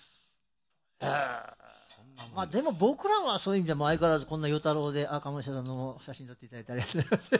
でも僕らはそういう意味でも相変わらずこんな与太郎で、鴨下さんの写真撮っていただいてありがとうございます。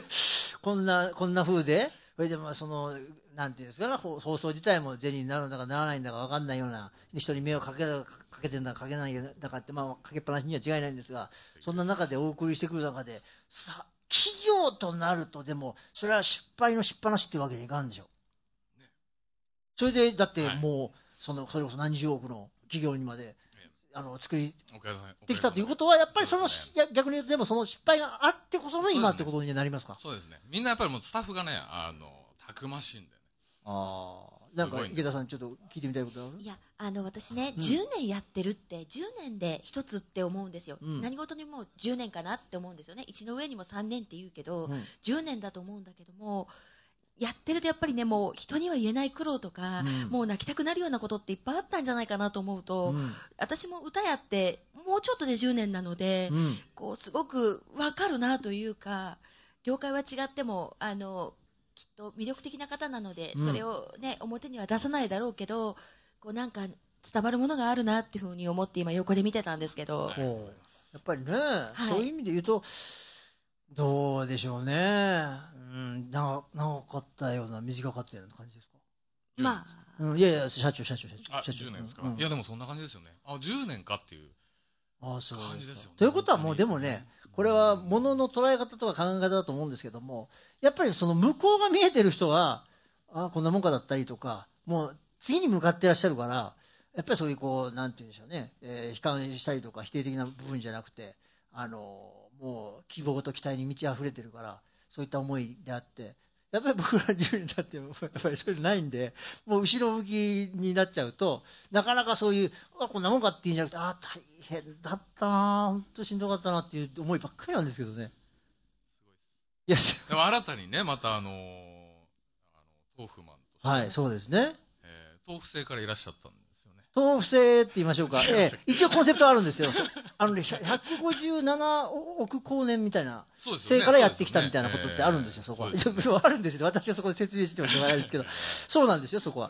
こんな風で、それでなんていうんですか、放送自体も銭になるんだかならないんだか分かんないような、人に迷惑かけてるんだかかけないんだかって、かけっぱなしには違いないんですが、そんな中でお送りしてくる中で、企業となると、でも、それは失敗のしっぱなしっていうわけにいかんでしょ。それで、だってもう、それこそ何十億の企業にまで、作りできたということは、やっぱり逆に言うと、でもその失敗があってこその今ってことになりますか？ そうですね。みんなやっぱりもうスタッフがね、たくましいんでね。 なんか池田さんちょっと聞いてみたいことある？ いや、私ね、10年やってるって、10年で一つって思うんですよ。何事にも10年かなって思うんですよね。1の上にも3年って言うけど、10年だと思うんだけども、やってるとやっぱりね、もう人には言えない苦労とか、もう泣きたくなるようなことっていっぱいあったんじゃないかなと思うと、私も歌やってもうちょっとで10年なので、すごくわかるなというか、業界は違ってもきっと魅力的な方なので、それをね、表には出さないだろうけど、なんか伝わるものがあるなっていうふうに思って今横で見てたんですけど、 やっぱりね、そういう意味で言うとどうでしょうね。長かったような、短かったような感じですか？いやいや、社長。 10年ですか？いや、でもそんな感じですよね。10年かっていう感じですよね。 ということはもうでもね、これは物の捉え方とか考え方だと思うんですけども、やっぱりその向こうが見えてる人は、こんなもんかだったりとか、もう次に向かってらっしゃるから、やっぱりそういうなんて言うんでしょうね、悲観したりとか否定的な部分じゃなくて、もう希望と期待に満ち溢れてるから、そういった思いであって、やっぱり僕ら10年経ってもやっぱりそういうのないんで、もう後ろ向きになっちゃうと、なかなかそういうこんなもんかっていうんじゃなくて、大変だったな、本当しんどかったなっていう思いばっかりなんですけどね。 すごいです。でも新たにね、また豆腐マンとして、 そうですね。 豆腐製からいらっしゃったんで。 豆腐製って言いましょうか。一応コンセプトあるんですよ。157億光年みたいな製からやってきたみたいなことってあるんですよ、そこは。あるんですよ。私はそこで説明してもしょうがないですけど。そうなんですよ、そこは。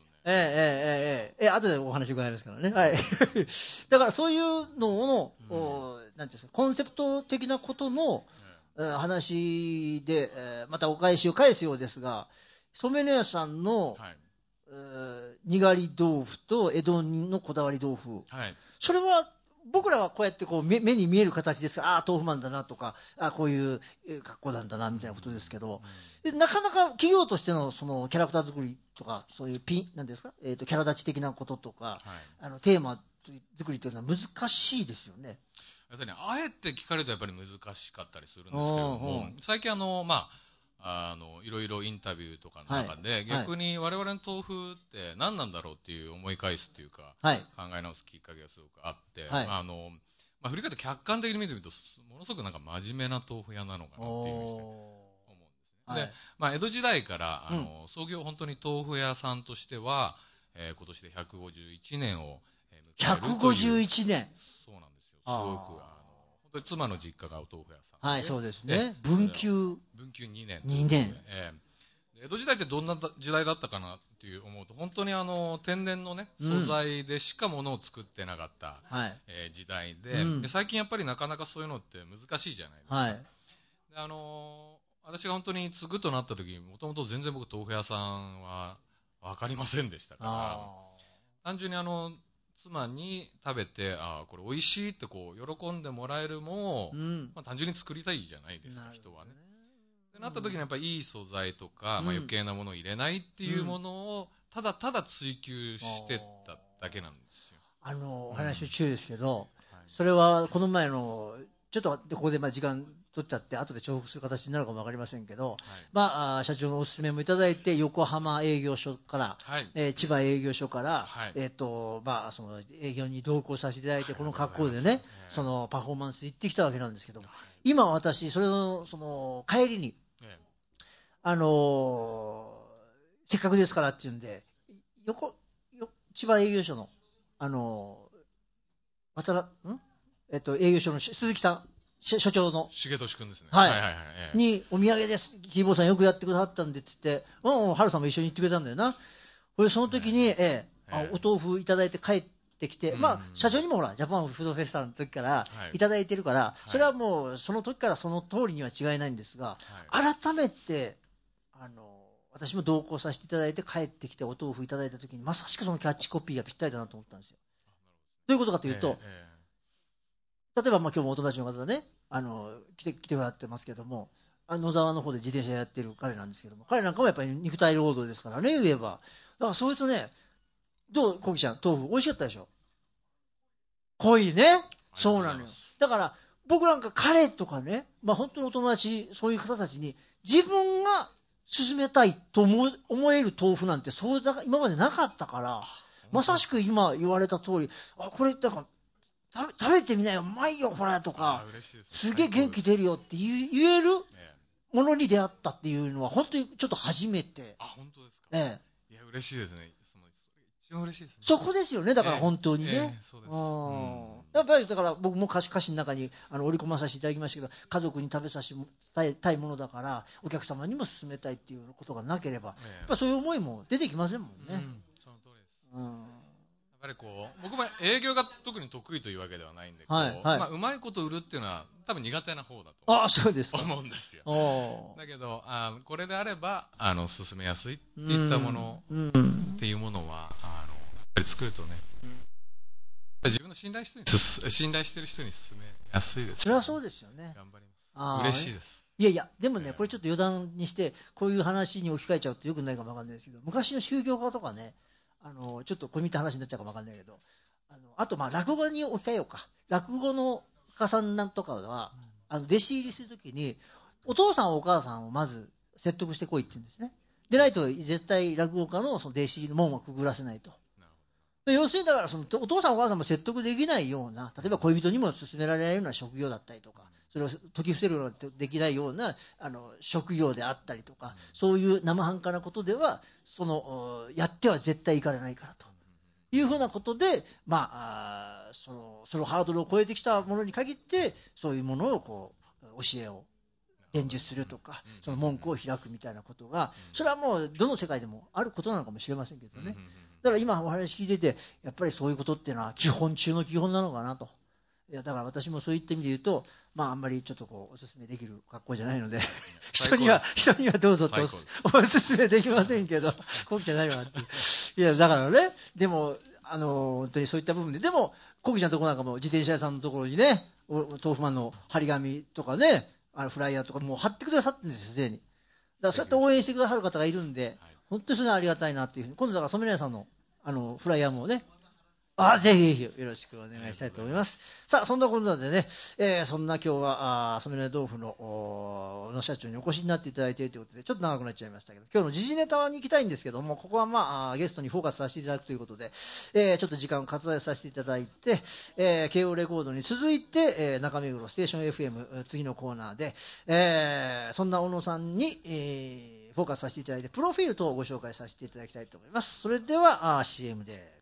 後でお話伺いますからね。だからそういうのの、なんていうんですか、コンセプト的なことの話で、またお返しを返すようですが、染野屋さんの、にがり豆腐と江戸のこだわり豆腐、それは僕らはこうやってこう 目に見える形ですから、ああ豆腐マンだなとか、ああこういう格好なんだなみたいなことですけど、でなかなか企業としてのそのキャラクター作りとか、そういうなんですか、キャラ立ち的なこととか、テーマ作りというのは難しいですよね。 やっぱりあえて聞かれるとやっぱり難しかったりするんですけれども、最近いろいろインタビューとかの中で、逆に我々の豆腐って何なんだろうっていう思い返すっていうか、考え直すきっかけがすごくあって、振り返って客観的に見てみるとものすごくなんか真面目な豆腐屋なのかなっていうふうに思うんですね。で、江戸時代から創業本当に豆腐屋さんとしては、今年で151年を迎えるという。 151年。 そうなんですよ。すごく本当に妻の実家がお豆腐屋さん。 はい、そうですね。文久 2年。 2年。 江戸時代ってどんな時代だったかなっていう思うと、本当に天然のね、素材でしか物を作ってなかった、時代で、最近やっぱりなかなかそういうのって難しいじゃないですか。で私が本当に継ぐとなった時に、もともと全然僕豆腐屋さんは分かりませんでしたから、単純に妻に食べて、これ美味しいってこう喜んでもらえるも、単純に作りたいじゃないですか、人はね。ってなった時にやっぱりいい素材とか、余計なものを入れないっていうものをただただ追求してっただけなんですよ。 お話中ですけど、それはこの前のちょっとここで時間取っちゃって後で重複する形になるかも分かりませんけど、社長のお勧めもいただいて横浜営業所から、千葉営業所から、その営業に同行させていただいて、この格好でね、そのパフォーマンス行ってきたわけなんですけど、今私それのその帰りにせっかくですからっていうんで千葉営業所の営業所の鈴木さん所長の重俊君ですね。 にお土産です。キーボーさんよくやってくださったんでって言って、春さんも一緒に行ってくれたんだよな。その時に、お豆腐いただいて帰ってきて、社長にもほらジャパンフードフェスタの時からいただいてるから、それはもうその時からその通りには違いないんですが、改めて私も同行させていただいて帰ってきてお豆腐いただいた時にまさしくそのキャッチコピーがぴったりだなと思ったんですよ。どういうことかというと、例えば今日もお友達の方がね来てくださってますけども、野沢の方で自転車やってる彼なんですけども、彼なんかもやっぱり肉体労働ですからね、言えば。だからそういうとね、どうコキちゃん豆腐美味しかったでしょ。濃いね。そうなのよ。だから僕なんか彼とかね、本当にお友達そういう方たちに自分が勧めたいと思える豆腐なんてそうだ今までなかったから、まさしく今言われた通り、これなんか食べてみなよ、うまいよこれとか、すげえ元気出るよって言えるものに出会ったっていうのは本当にちょっと初めて。 本当ですか。いや嬉しいですね。一番嬉しいですね。 そこですよね。だから本当にね。 そうです。 やっぱりだから僕も歌詞の中に織り込まさせていただきましたけど、家族に食べさせてたいものだからお客様にも勧めたいっていうことがなければ、やっぱそういう思いも出てきませんもんね。 その通りです。やっぱり僕も営業が特に得意というわけではないんで、うまいこと売るっていうのは多分苦手な方だと思うんですよ。だけどこれであれば進めやすいっていったものっていうものはやっぱり作るとね、自分の信頼してる人に進めやすいです。 それはそうですよね。 頑張ります。嬉しいです。 いやでもね、これちょっと余談にしてこういう話に置き換えちゃうとよくないかもわかんないですけど、昔の宗教家とかね、ちょっとこれ見た話になっちゃうかもわかんないけど、あと落語に置き換えようか。落語の家さんなんとかは弟子入りするときにお父さんお母さんをまず説得してこいって言うんですね。でないと絶対落語家のその弟子入りの門はくぐらせないと。要するにだからそのお父さんお母さんも説得できないような、例えば恋人にも勧められないような職業だったりとか、それを解き伏せることができないような職業であったりとか、そういう生半可なことではやっては絶対いかれないからというふうなことで、そのハードルを超えてきたものに限ってそういうものを教えを伝授するとか、その門戸を開くみたいなことが、それはもうどの世界でもあることなのかもしれませんけどね。だから今お話聞いてて、やっぱりそういうことっていうのは基本中の基本なのかなと。だから私もそういった意味で言うと、あんまりちょっとお勧めできる格好じゃないので人にはどうぞとお勧めできませんけど、こうじゃないわって。いやだからね、でも本当にそういった部分で、でもコキちゃんのとこなんかも自転車屋さんのところにね、豆腐マンの張り紙とかね、フライヤーとかもう貼ってくださってるんですよ、すでに。だからそうやって応援してくださる方がいるんで、本当にそれはありがたいなっていうふうに、今度だから染谷さんのフライヤーもね、ぜひぜひよろしくお願いしたいと思います。さあ、そんなことでね、そんな今日は染谷豆腐の野社長にお越しになっていただいているということで、ちょっと長くなっちゃいましたけど、今日の時事ネタに行きたいんですけども、ここはゲストにフォーカスさせていただくということで、ちょっと時間を割愛させていただいて、慶応レコードに続いて、中目黒ステーション FM 次のコーナーで、そんな小野さんに、フォーカスさせていただいて、プロフィール等をご紹介させていただきたいと思います。それではCM で。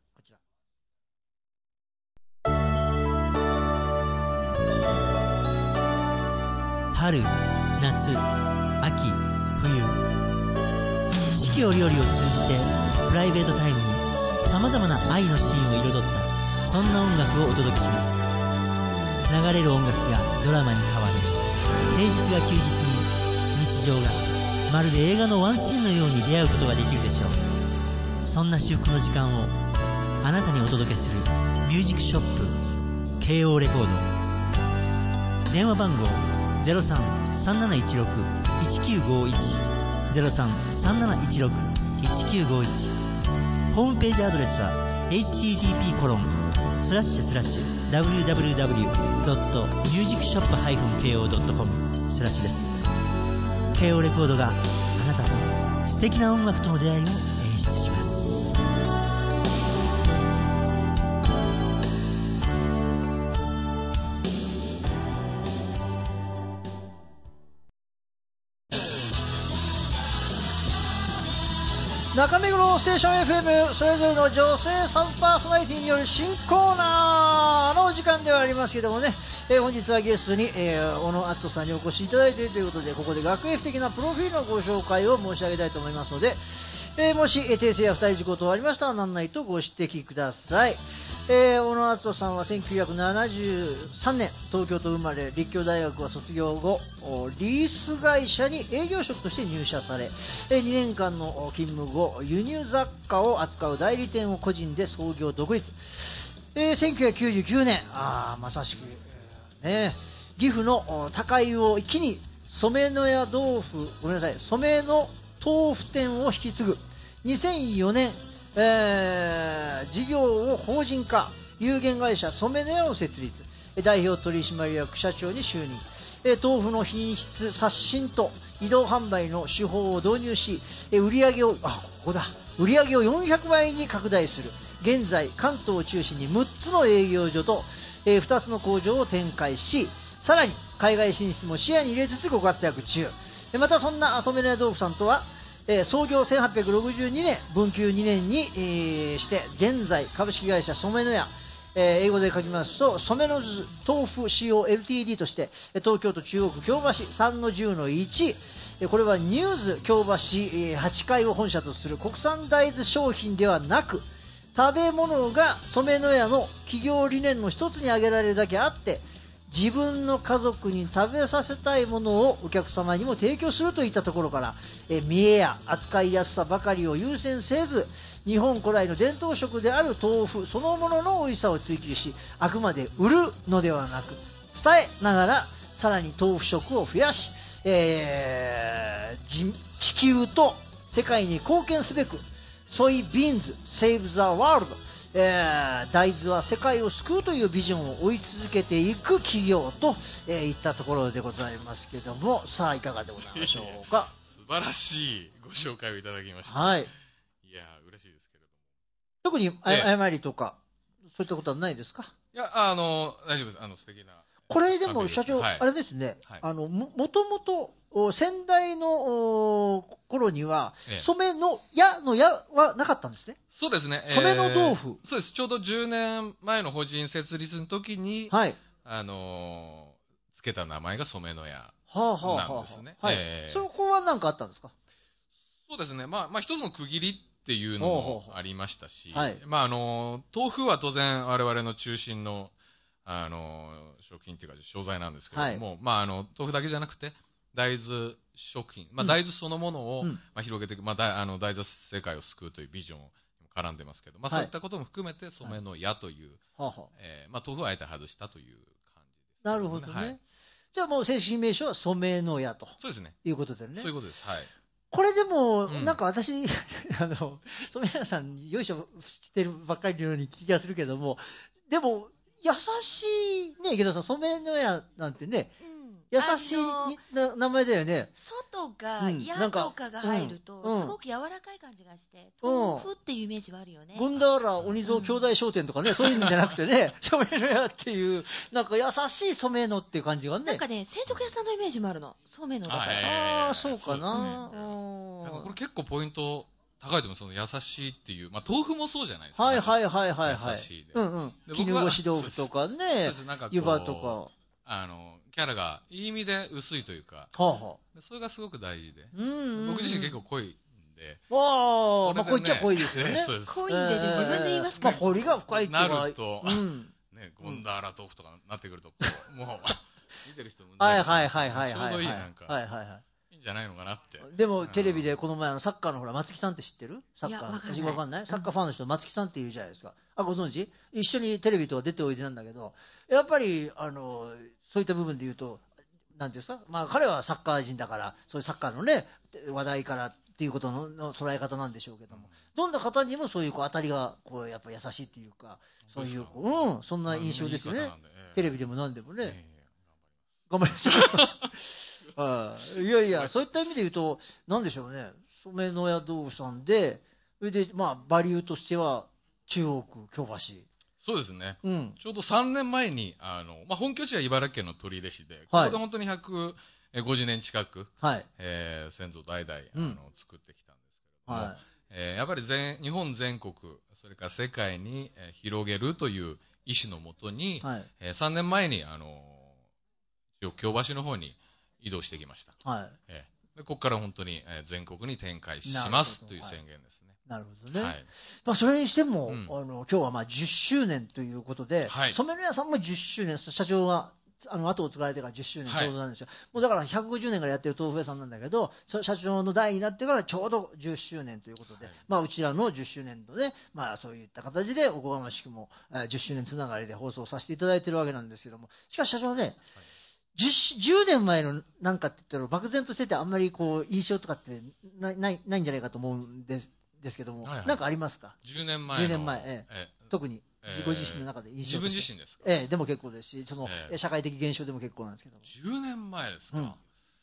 春、夏、秋、冬、四季折々を通じてプライベートタイムにさまざまな愛のシーンを彩ったそんな音楽をお届けします。流れる音楽がドラマに変わる。平日が休日に日常がまるで映画のワンシーンのように出会うことができるでしょう。そんな至福の時間をあなたにお届けするミュージックショップ慶応レコード。電話番号 03-3716-1951 03-3716-1951。ホームページアドレスは http://www.musicshop-ko.com/ です。慶応レコードがあなたと素敵な音楽との出会いを演出します。 中目黒ステーション FM それぞれの女性サブパーソナリティによる新コーナーのお時間ではありますけどもね、本日はゲストに、小野篤人さんにお越しいただいているということで、ここで学園的なプロフィールのご紹介を申し上げたいと思いますので、もし訂正や不退事項ありましたら何ないとご指摘ください。小野篤人さんは1973年東京都生まれ、立教大学は卒業後リース会社に営業職として入社され、2年間の勤務後輸入雑貨を扱う代理店を個人で創業独立。1999年まさしく、岐阜の高井を機に染野屋豆腐染野豆腐店を引き継ぐ。2004年事業を法人化、有限会社染野屋を設立、代表取締役社長に就任。豆腐の品質刷新と移動販売の手法を導入し、売上を400倍に拡大する。現在関東を中心に6つの営業所と、2つの工場を展開し、さらに海外進出も視野に入れつつご活躍中。またそんな染野屋豆腐さんとは、創業1862年文久2年に、して現在株式会社染野屋、英語で書きますと染野豆腐 CO LTD として東京都中央区京橋 3-10-1、これはニューズ京橋8階を本社とする国産大豆商品ではなく、食べ物が染野屋の企業理念の一つに挙げられるだけあって、自分の家族に食べさせたいものをお客様にも提供するといったところから、見栄や扱いやすさばかりを優先せず、日本古来の伝統食である豆腐そのものの美味しさを追求し、あくまで売るのではなく伝えながらさらに豆腐食を増やし、地球と世界に貢献すべくソイビーンズ Save the World、大豆は世界を救うというビジョンを追い続けていく企業と、いったところでございますけども、さあいかがでございましょうか。 素晴らしいご紹介をいただきました。 はい。 いや嬉しいですけれども。 特に誤りとか、そういったことはないですか？ いや大丈夫です。素敵な。 これでも社長、はい、あれですね、はい、もともと先代の頃には、染野屋の屋はなかったんですね。 そうですね。 染野豆腐。 そうです。ちょうど10年前の法人設立の時に、 はい、 つけた名前が染野屋なんですね。 そこは何かあったんですか？ そうですね。まあ一つの区切りっていうのもありましたし、 はい、 豆腐は当然我々の中心の食品というか商材なんですけれども、はい、豆腐だけじゃなくて大豆食品、大豆そのものを、広げていく、大豆世界を救うというビジョンを絡んでますけど、そういったことも含めて染めの矢という、豆腐をあえて外したという感じです、 なるほどね。じゃあもう正式名称は染めの矢と。 そうですね。 いうことですね。 そういうことです。はい。 これでも、なんか私、染め屋さんによいしょしてるばっかりのように気がするけども、でも、優しいね、池田さん、染めの屋なんてね、優しい名前だよね。 外が矢とかが入ると、すごく柔らかい感じがして、豆腐っていうイメージがあるよね。 ゴンダーラ鬼蔵兄弟商店とかね、そういうんじゃなくてね、染めの屋っていう、なんか優しい染めのっていう感じがね。 なんかね、染色屋さんのイメージもあるの。染めのだから。 ああ、そうかな。 これ結構ポイント高いと思う。その優しいっていう、豆腐もそうじゃないですか。 はいはいはいはい。 優しいで。 絹ごし豆腐とかね、湯葉とか。 キャラがいい意味で薄いというか、それがすごく大事で、僕自身結構濃いんで、 濃いっちゃ濃いですよね。 濃いんで自分で言いますか。 彫りが深いっていうのはなると、ゴンダーラ豆腐とかなってくると、もう見てる人もちょうどいいなんか。いいんじゃないのかなって。 でもテレビでこの前サッカーのほら松木さんって知ってる？サッカーわかんない？サッカーファンの人松木さんっているじゃないですか。ご存知？一緒にテレビとか出ておいでなんだけど、やっぱりそういった部分で言うと、なんていうんですか、彼はサッカー人だからそういうサッカーのね話題からっていうことの捉え方なんでしょうけども、どんな方にもそういう当たりがやっぱ優しいっていうか、そういうそんな印象ですよね。テレビでも何でもね。頑張りましょう。いやいや、そういった意味で言うと、なんでしょうね、染めの屋豆腐さんで、それで、バリューとしては、中央区、京橋。 そうですね。ちょうど3年前に、本拠地は茨城県の取手市で、ここで本当に150年近く、先祖代々、作ってきたんですけれども、やっぱり日本全国、それから世界に広げるという意思のもとに、3年前に、京橋の方に移動してきました。でここから本当に全国に展開しますという宣言ですね。 なるほどね。それにしても、今日は10周年ということで、染めの屋さんも10周年、社長が後を継がれてから10周年ちょうどなんですよ。もうだから150年からやってる豆腐屋さんなんだけど、社長の代になってからちょうど10周年ということで、うちらの10周年とね、そういった形でおこがましくも10周年つながりで放送させていただいてるわけなんですけども、しかし社長ね、10年前のなんかって言ったら漠然としててあんまり印象とかってないんじゃないかと思うんですけども、なんかありますか？10年前、特にご自身の中で印象として。 自分自身ですか？ でも結構ですし、社会的現象でも結構なんですけど。 10年前ですか？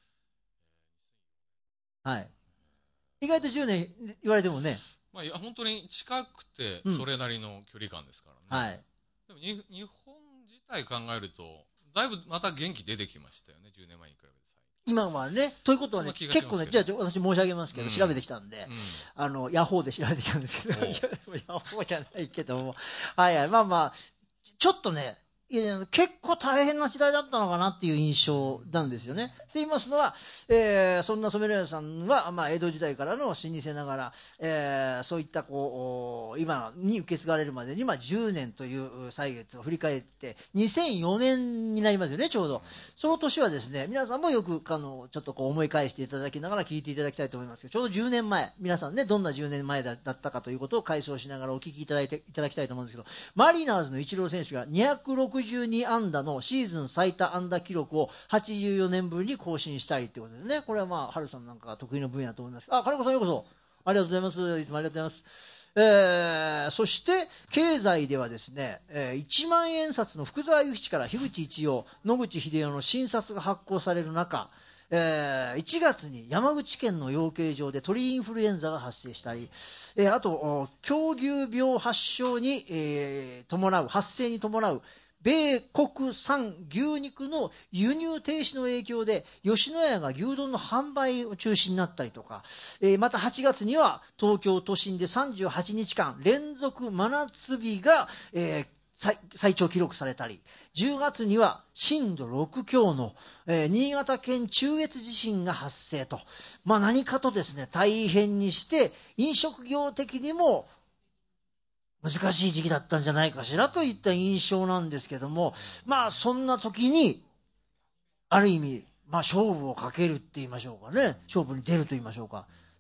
意外と10年言われてもね。 本当に近くてそれなりの距離感ですからね。でも日本自体考えると、だいぶまた元気出てきましたよね、10年前に比べて。 今はね、ということはね、結構ね、じゃあ私申し上げますけど、調べてきたんで、ヤホーで調べてきたんですけど、ヤホーじゃないけども、ちょっとね、結構大変な時代だったのかなっていう印象なんですよね。と言いますのは、そんな染めの屋さんは、江戸時代からの老舗ながら、そういった今に受け継がれるまでに、10年という歳月を振り返って、2004年になりますよね、ちょうど。その年はですね、皆さんもよくちょっと思い返していただきながら聞いていただきたいと思いますけど、ちょうど10年前、皆さんね、どんな10年前だったかということを回想しながらお聞きいただきたいと思うんですけど、マリナーズのイチロー選手が262安打のシーズン最多安打記録を84年ぶりに更新したいということでね、これは春さんなんかが得意の分野だと思います。金子さんようこそありがとうございます。いつもありがとうございます。そして経済ではですね、1万円札の福沢諭吉から樋口一葉、野口英世の新札が発行される中、1月に山口県の養鶏場で鳥インフルエンザが発生したり、あと狂牛病発生に伴う米国産牛肉の輸入停止の影響で吉野家が牛丼の販売を中止になったりとか、また8月には東京都心で38日間連続真夏日が、最長記録されたり、10月には震度6強の、新潟県中越地震が発生と、何かとですね、大変にして飲食業的にも難しい時期だったんじゃないかしらといった印象なんですけども、そんな時にある意味、勝負をかけるって言いましょうかね、勝負に出ると言いましょうかっ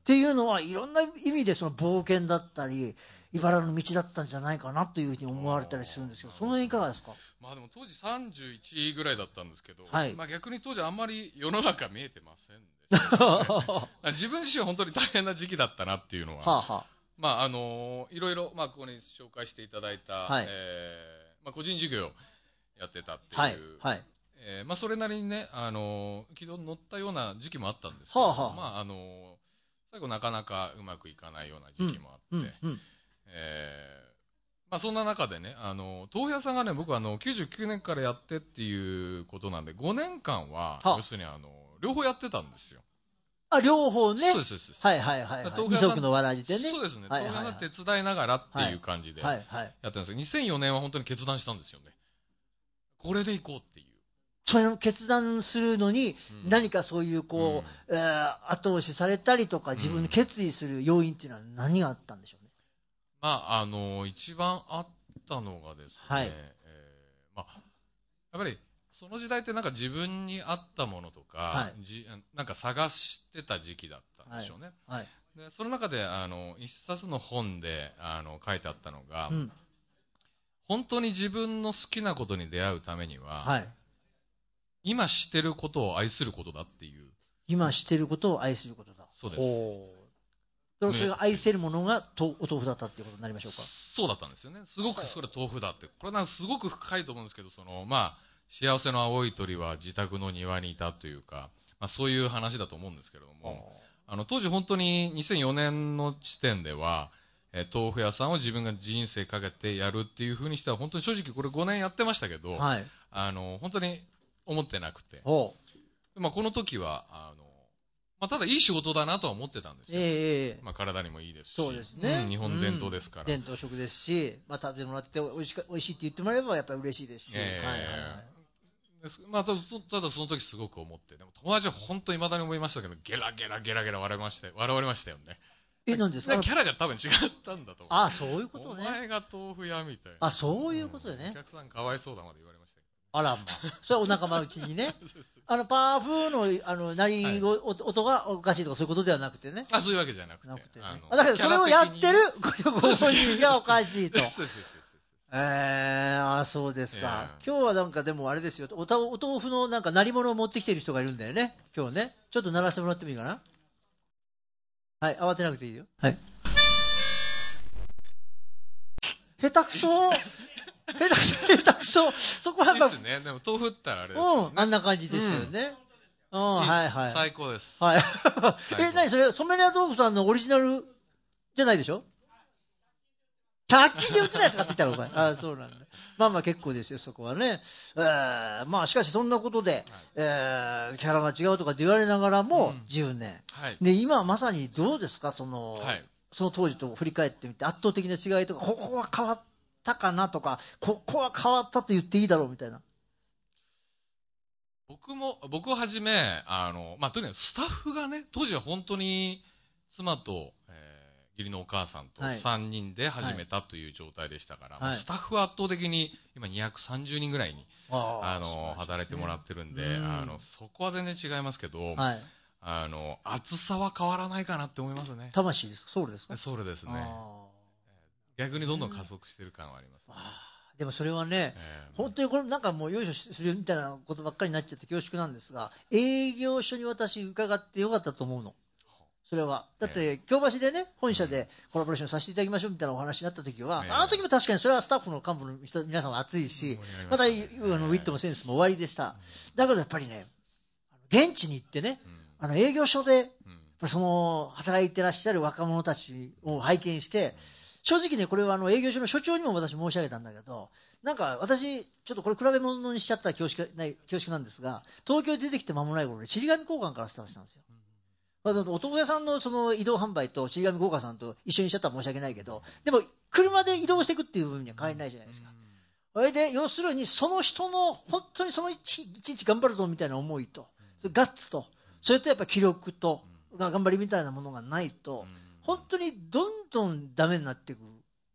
っていうのはいろんな意味でその冒険だったり茨の道だったんじゃないかなというふうに思われたりするんですけど、その辺いかがですか？ まあでも当時31ぐらいだったんですけど、 はい、 まあ逆に当時あんまり世の中見えてませんでした、ね、自分自身は本当に大変な時期だったなっていうのは、はあはあ、まあいろいろ、まあここに紹介していただいた、はい、まあ個人事業やってたっていう、はいはい、まあそれなりにね、軌道に乗ったような時期もあったんですけど、はあはあ、まあ最後なかなかうまくいかないような時期もあって、うんうんうん、まあそんな中でね、豆腐屋さんがね、僕は99年からやってっていうことなんで、5年間は、要するに両方やってたんですよ。 あ、両方ね。 そうです、そうです。 はいはいはい、はい。二足のわらじでね。 そうですね。豆腐屋さん手伝いながらっていう感じでやってたんですけど、2004年は本当に決断したんですよね。これで行こうっていう。 それを決断するのに、何かそういうこう、後押しされたりとか、自分で決意する要因っていうのは何があったんでしょうね。 まあ、一番あったのがですね、はい、まあ、やっぱり、その時代ってなんか自分に合ったものとか、はい、なんか探してた時期だったんでしょうね。はいはい、でその中で、一冊の本で、書いてあったのが、本当に自分の好きなことに出会うためには、はい、今してることを愛することだっていう。 今してることを愛することだ。 そうです。 それが愛せるものがお豆腐だったっていうことになりましょうか。 そうだったんですよね。すごくそれ豆腐だって。これなんかすごく深いと思うんですけど、まあ、幸せの青い鳥は自宅の庭にいたというか、まあそういう話だと思うんですけれども、当時本当に2004年の時点では、豆腐屋さんを自分が人生かけてやるっていう風にしては、本当に正直これ5年やってましたけど、はい、本当に思ってなくて、まあこの時は、まあ、ただいい仕事だなとは思ってたんですよ。まあ、体にもいいですし。 そうですね。 日本伝統ですから。 伝統食ですし、まあ、食べてもらって美味しいって言ってもらえればやっぱり嬉しいですし。 まあ、ただその時すごく思って、でも友達は本当に未だに思いましたけど、ゲラゲラ笑われましたよね。 何ですか？ キャラが多分違ったんだと思う。 あ、そういうことね。 お前が豆腐屋みたいな。 あ、そういうことでね。 お客さんかわいそうだまで言われましたけど。 あらまあ。それはお仲間内にね。パーフの、鳴り音がおかしいとかそういうことではなくてね。 あ、そういうわけじゃなくて。 だからそれをやってるご本人がおかしいと。そうですか。今日はなんかでもあれですよ。お豆腐のなんか鳴り物を持ってきてる人がいるんだよね。今日ね。ちょっと鳴らしてもらってもいいかな。はい、慌てなくていいよ。はい。下手くそ。そこはなんか。いいですね。でも豆腐ってあれですよね。 あんな感じですよね。はいはい。 最高です。 はい。何それ、ソメリア豆腐さんのオリジナルじゃないでしょ？100均で売ってたやつ買ってきたのかい。あ、そうなんだ。まあまあ結構ですよ、そこはね。まあしかしそんなことで、キャラが違うとかって言われながらも、10年。はい、で、今まさにどうですか、その当時と振り返ってみて、圧倒的な違いとか、ここは変わったかなとか、ここは変わったと言っていいだろうみたいな。 僕をはじめ、まあとにかくスタッフがね、当時は本当に妻と、義理のお母さんと3人で始めたという状態でしたから、はい、スタッフは圧倒的に今230人ぐらいに、働いてもらってるんで、そこは全然違いますけど、はい、厚さは変わらないかなって思いますね。 魂ですか？ソウルですか？ ソウルですね。逆にどんどん加速してる感はありますね。 でもそれはね、本当にこれなんかもうよいしょするみたいなことばっかりになっちゃって恐縮なんですが、営業所に私伺ってよかったと思うの。それは。だって、京橋でね、本社でコラボレーションさせていただきましょうみたいなお話になった時は、あの時も確かにそれはスタッフの幹部の人、皆さんは熱いし、また、ウィットもセンスも終わりでした。だけどやっぱりね、現地に行ってね、営業所で、働いてらっしゃる若者たちを拝見して、正直ね、これは営業所の所長にも私申し上げたんだけど、なんか私、ちょっとこれ比べ物にしちゃったら恐縮なんですが、東京に出てきて間もない頃に、ちり紙交換からスタートしたんですよ。お豆腐屋さんのその移動販売とちり紙交換さんと一緒にしちゃったら申し訳ないけど、でも車で移動していくっていう部分には変わりないじゃないですか。それで要するにその人の本当にそのいちいち頑張るぞみたいな思いと、ガッツと、それとやっぱ気力と頑張りみたいなものがないと、本当にどんどんダメになっていく。 一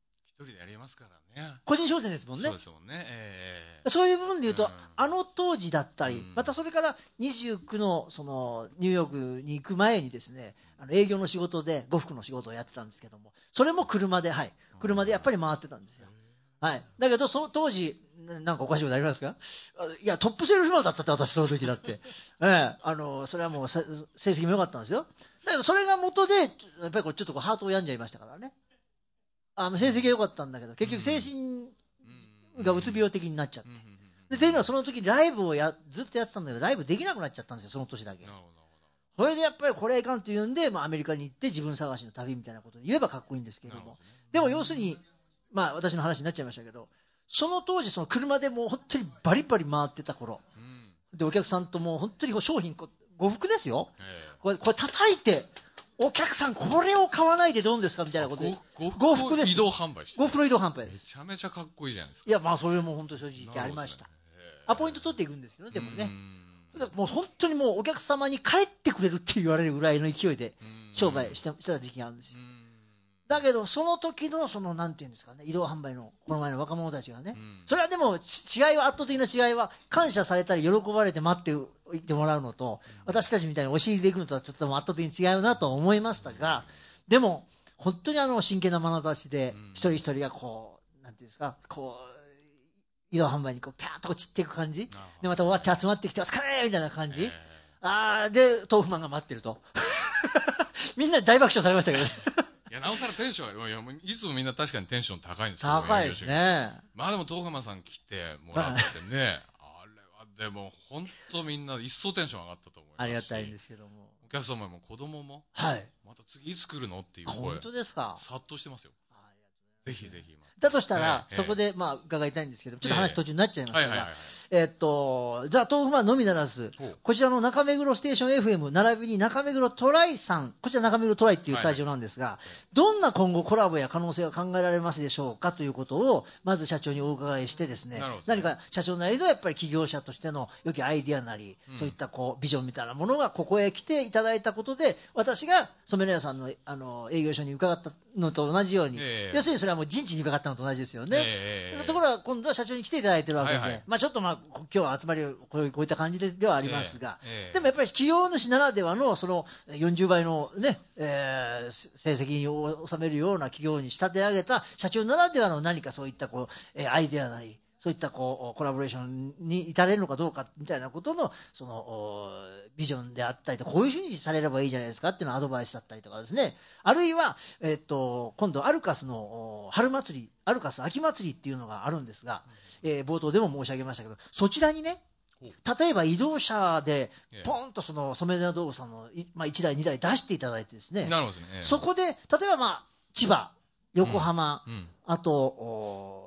人でやりますからね。 個人商店ですもんね。 そうですもんね。 そういう部分で言うと、 うんあの当時だったり、 うんまたそれから29の、そのニューヨークに行く前にですね、営業の仕事で、呉服の仕事をやってたんですけども、それも車で、はい、車でやっぱり回ってたんですよ。はい。だけど、その当時、なんかおかしいことありますか？いや、トップセールスマンだったって、私、その時だって。それはもう成績も良かったんですよ。だけど、それが元で、やっぱりちょっとハートを病んじゃいましたからね。成績が良かったんだけど、結局精神がうつ病的になっちゃって。で、というのはその時ライブをずっとやってたんだけど、ライブできなくなっちゃったんですよ、その年だけ。それでやっぱりこれはいかんっていうんで、アメリカに行って自分探しの旅みたいなことで言えばかっこいいんですけれども。でも要するに、私の話になっちゃいましたけど、その当時、その車でもう本当にバリバリ回ってた頃、で、お客さんともう本当に商品、呉服ですよ。これ叩いて、お客さんこれを買わないでどうですかみたいなことで。 呉服です。移動販売して。 呉服の移動販売です。 めちゃめちゃかっこいいじゃないですか。 いや、それも本当に正直ありました。アポイント取っていくんですけどね、でもね。もう本当にもうお客様に帰ってくれるって言われるぐらいの勢いで商売してた時期があるんですよ。だけど、その時の、なんていうんですかね、移動販売の、この前の若者たちがね、それはでも、違いは、圧倒的な違いは、感謝されたり、喜ばれて待っていってもらうのと、私たちみたいに押し入りでいくのとは、ちょっと圧倒的に違うなと思いましたが、でも、本当に真剣な眼差しで、一人一人がなんていうんですか、移動販売にピャーッと散っていく感じ、で、また終わって集まってきて、お疲れみたいな感じ、で、豆腐マンが待ってると。みんな大爆笑されましたけどね。 いや、なおさらテンションいつもみんな確かにテンション高いんですけど、 高いですね。 でも、豆腐マンさん来てもらってね、あれはでも、本当みんな一層テンション上がったと思います。 ありがたいんですけども。 お客様も子供も、 はい。 また次いつ来るのっていう声。 本当ですか。 殺到してますよ。ぜひぜひ。 だとしたら、そこで伺いたいんですけど、ちょっと話途中になっちゃいましたが、ザ・豆腐マンのみならず、こちらの中目黒ステーション FM 並びに中目黒トライさん、こちら中目黒トライっていうスタジオなんですが、どんな今後コラボや可能性が考えられますでしょうかということを、まず社長にお伺いしてですね、何か社長なりのやっぱり企業者としての良きアイディアなり、そういったビジョンみたいなものがここへ来ていただいたことで、私が染め屋さんの営業所に伺ったのと同じように、要するにそれはもう陣地に伺ったのと同じですよね。ところが今度は社長に来ていただいてるわけで、ちょっと今日は集まりこういった感じではありますが、でもやっぱり企業主ならではのその40倍のね、成績を収めるような企業に仕立て上げた社長ならではの何かそういったアイデアなり、そういったコラボレーションに至れるのかどうかみたいなことのそのビジョンであったりと、こういうふうにされればいいじゃないですかっていうのはアドバイスだったりとかですね。あるいは今度アルカスの春祭り、アルカス秋祭りっていうのがあるんですが、冒頭でも申し上げましたけど、そちらにね、例えば移動車でポンとその染田道具さんの1台2台出していただいてですね、そこで例えば千葉、横浜、あと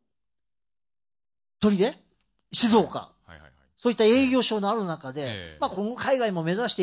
取手、静岡、そういった営業所のある中で、今後海外も目指して、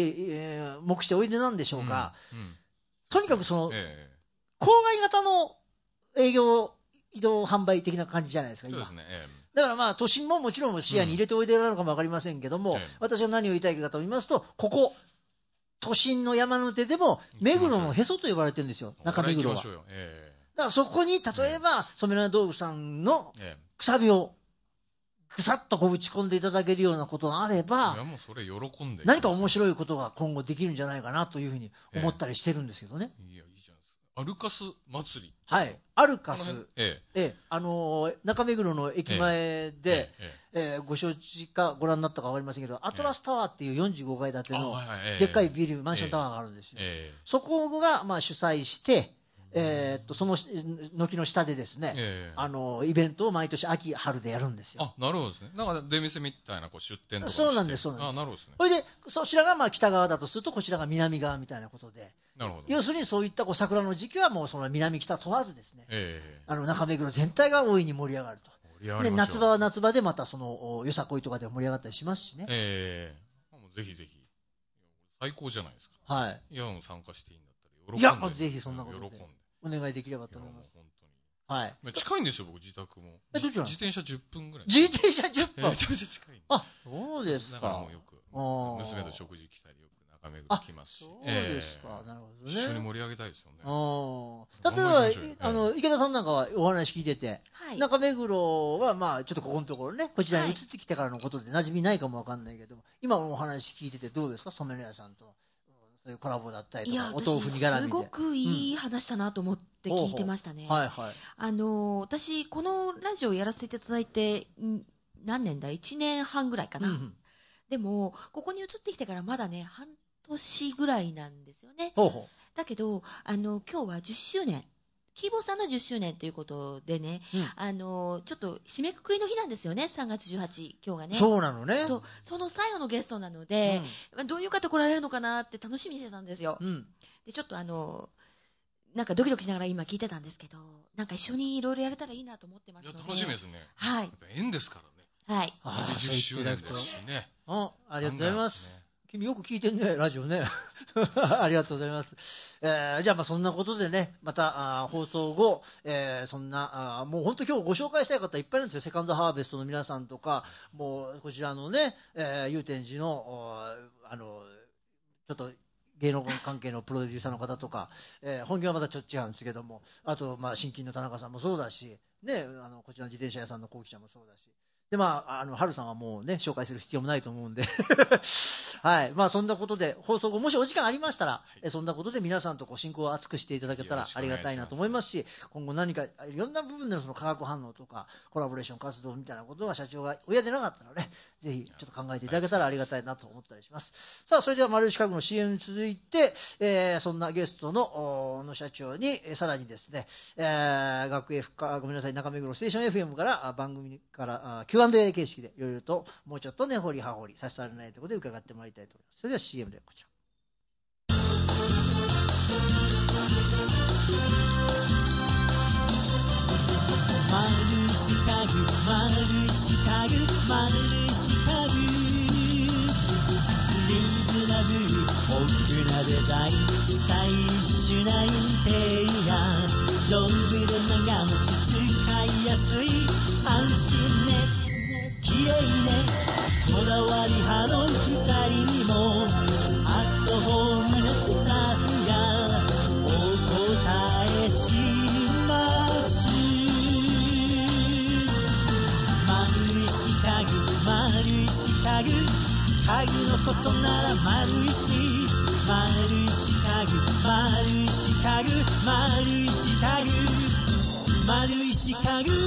目しておいでなんでしょうが、とにかくその、郊外型の営業移動販売的な感じじゃないですか、今。だから都心ももちろん視野に入れておいでなのかもわかりませんけども、私は何を言いたいかと言いますと、ここ、都心の山の手でも、目黒のへそと呼ばれてるんですよ、中目黒は。だからそこに、例えば、染め道具さんのくさびを、ぐさっと打ち込んでいただけるようなことがあれば、何か面白いことが今後できるんじゃないかなというふうに思ったりしてるんですけどね。 いや、いいじゃないですか。アルカス祭り。 はい。アルカス。中目黒の駅前で、ご承知かご覧になったかわかりませんけど、アトラスタワーっていう45階建てのでっかいビル、マンションタワーがあるんですよ。そこが主催して、その軒の下でですね、イベントを毎年秋春でやるんですよ。 なるほどですね。だから出店みたいな出店とか。 そうなんです、そうなんです。 なるほどですね。 それで、そちらが北側だとすると、こちらが南側みたいなことで、 なるほど。 要するにそういった桜の時期はもうその南北問わずですね、中目黒全体が大いに盛り上がると。で、夏場は夏場でまたそのよさこいとかで盛り上がったりしますしね。 ぜひぜひ。最高じゃないですか。 はい。 いや、参加していいんだったら喜んで。 いや、ぜひそんなことでお願いできればと思います。 本当に。 はい。 近いんですよ、僕、自宅も。 どちら？ 自転車10分ぐらい。 自転車10分？ めちゃめちゃ近い。 そうですか。 だからもうよく、娘と食事来たり、よく中目黒来ますし。 そうですか、なるほどね。 一緒に盛り上げたいですよね。 例えば、池田さんなんかはお話聞いてて、 はい、 中目黒は、まあ、ちょっとここのところね、こちらに移ってきてからのことで馴染みないかもわかんないけども、今のお話聞いててどうですか、染めの屋さんと。そういうコラボだったりとか、お豆腐に絡みで。 すごくいい話だなと思って聞いてましたね。 はいはい。 私、このラジオやらせていただいて、何年だ ?1 年半ぐらいかな。でも、ここに移ってきてからまだね、半年ぐらいなんですよね。だけど、今日は10周年。キーボーさんの10周年ということでね、ちょっと締めくくりの日なんですよね、3月18、今日がね。 そうなのね。 その最後のゲストなので、どういう方来られるのかなって楽しみにしてたんですよ。で、ちょっとなんかドキドキしながら今聞いてたんですけど、なんか一緒にいろいろやれたらいいなと思ってますので。 楽しみですね。 はい。 縁ですからね。はい。 10周年ですしね。 ありがとうございます。君よく聞いてんね、ラジオね。ありがとうございます。じゃあ、まあそんなことでね、また放送後、そんなもう本当今日ご紹介したい方いっぱいなんですよ。セカンドハーベストの皆さんとか、もうこちらのね、祐天寺のちょっと芸能関係のプロデューサーの方とか、本業はまたちょっと違うんですけども、あとまあ新金の田中さんもそうだし、ね、こちらの自転車屋さんの幸喜ちゃんもそうだし。で、まあ、春さんはもうね、紹介する必要もないと思うんで。はい。まあ、そんなことで、放送後、もしお時間ありましたら、そんなことで皆さんと親交を厚くしていただけたらありがたいなと思いますし、今後何か、いろんな部分でのその化学反応とか、コラボレーション活動みたいなことが社長が親でなかったらね、ぜひちょっと考えていただけたらありがたいなと思ったりします。さあ、それでは、丸吉家具の CM に続いて、そんなゲストの社長に、さらにですね、学園ごめんなさい、中目黒ステーション FM から番組から、Q&A 形式でいろいろともうちょっと根掘り葉掘り差し障りないところで伺ってまいりたいと思います。それでは CM でこちら。 丸石家具丸石家具丸石家具リーズナブル豊富なデザインスタイリッシュなインテリア丈夫で長持ち使いやすい安心ね綺麗ねこだわり派の2人にもアットホームなスタッフがお答えします丸石家具丸石家具家具のことなら丸石丸石家具丸石家具丸石家具丸石家具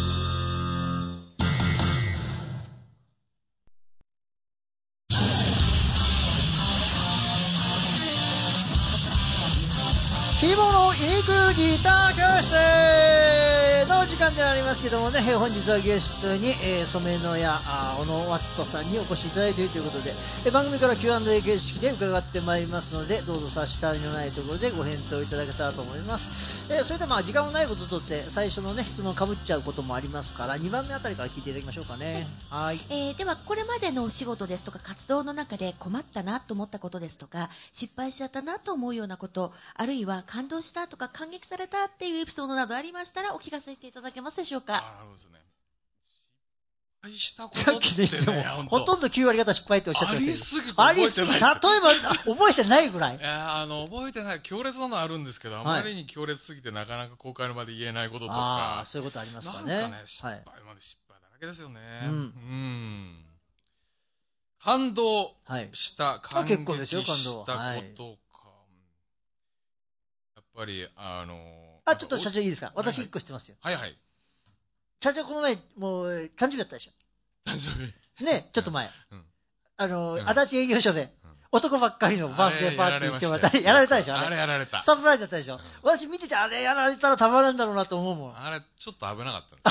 着物ユニークギター教室の時間ではありますけどもね、本日はゲストに、染野屋小野ワットさんにお越しいただいているということで、番組から Q&A 形式で伺ってまいりますので、どうぞ差し障りのないところでご返答いただけたらと思います。それでまあ時間もないこととって最初のね質問かぶっちゃうこともありますから、2番目あたりから聞いていただきましょうかね。はい。 ではこれまでのお仕事ですとか活動の中で困ったなと思ったことですとか、失敗しちゃったなと思うようなこと、あるいは感動したとか感激されたっていうエピソードなどありましたらお聞かせていただけますでしょうか。 なるほどですね。失敗したことさっきにしてもほとんど9割方失敗っておっしゃってましたけど、 ありすぎて覚えてないです。 例えば覚えてないぐらい。 覚えてない強烈なのあるんですけど、あまりに強烈すぎてなかなか公開の場で言えないこととか、 そういうことありますかね。 なんですかね、失敗まで失敗だらけですよね。感動した、感激したことか。やっぱりちょっと社長いいですか。私1個知ってますよ。 はいはい。 社長この前もう誕生日だったでしょ。 誕生日ね、ちょっと前。足立営業所で男ばっかりのバースデーパーティーしてもらったやられたでしょ。 あれやられた。 サプライズだったでしょ。私見ててあれやられたらたまらんだろうなと思うもん。 あれちょっと危なかったんです。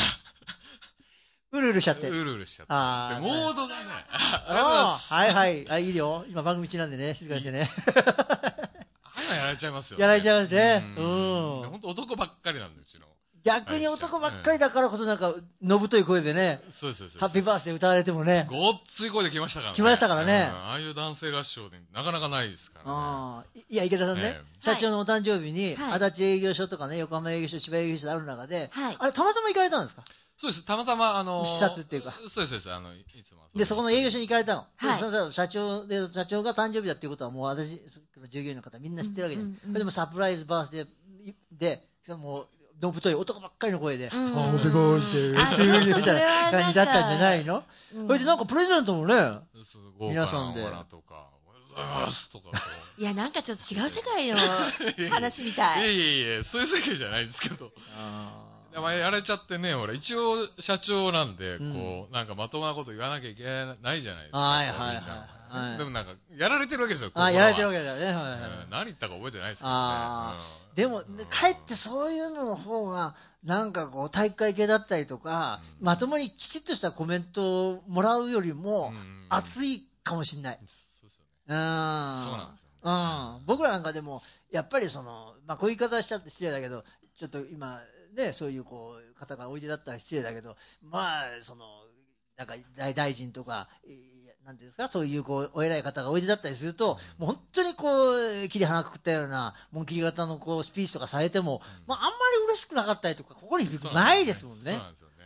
うるうるしちゃって。 うるうるしちゃって。モードがね。 はいはい。いいよ。今番組中なんでね、静かにしてね。 やられちゃいますよね。 やられちゃいますね。 本当男ばっかりなんですよ。 逆に男ばっかりだからこそなんか、のぶとい声でね。 そうです。 ハッピーバースデー歌われてもね。 ごっつい声で来ましたからね。 来ましたからね。 ああいう男性合唱でなかなかないですからね。いや、池田さんね、社長のお誕生日に、足立営業所とかね、横浜営業所、千葉営業所ある中で、あれ、たまたま行かれたんですか？ そうです。たまたま、 視察っていうか。 そうです、いつも。 で、そこの営業所に行かれたの。 はい。 その社長が誕生日だっていうことは、もう私、従業員の方みんな知ってるわけじゃん。でもサプライズバースデーで、もう、のぶとい男ばっかりの声で、おめでとうしてっていう風にした感じだったんじゃないの？それでなんかプレゼントもね、皆さんで。 とか、おめでとうございますとか。 いや、なんかちょっと違う世界の話みたい。 いや、そういう世界じゃないですけど。やれちゃってね、ほら、一応社長なんで、こう、なんかまともなこと言わなきゃいけないじゃないですか。 はいはいはい。 でもなんか、やられてるわけですよ、 やられてるわけだよね。 何言ったか覚えてないですけどね。 でも、かえってそういうのの方が、なんかこう、体育会系だったりとか、まともにきちっとしたコメントをもらうよりも、熱いかもしれない。 そうですよね。そうなんですよね。僕らなんかでも、やっぱりその、まあ、こういう言い方しちゃって失礼だけど、ちょっと今、ね、そういうこう方がおいでだったら失礼だけど、まあ、その、なんか大臣とか、なんていうんですか、そういうこうお偉い方がおいでだったりすると、もう本当にこう、切り鼻くくったような、紋切り型のこうスピーチとかされても、まあ、あんまり嬉しくなかったりとか、ここに響くないですもんね。 そうなんですよね。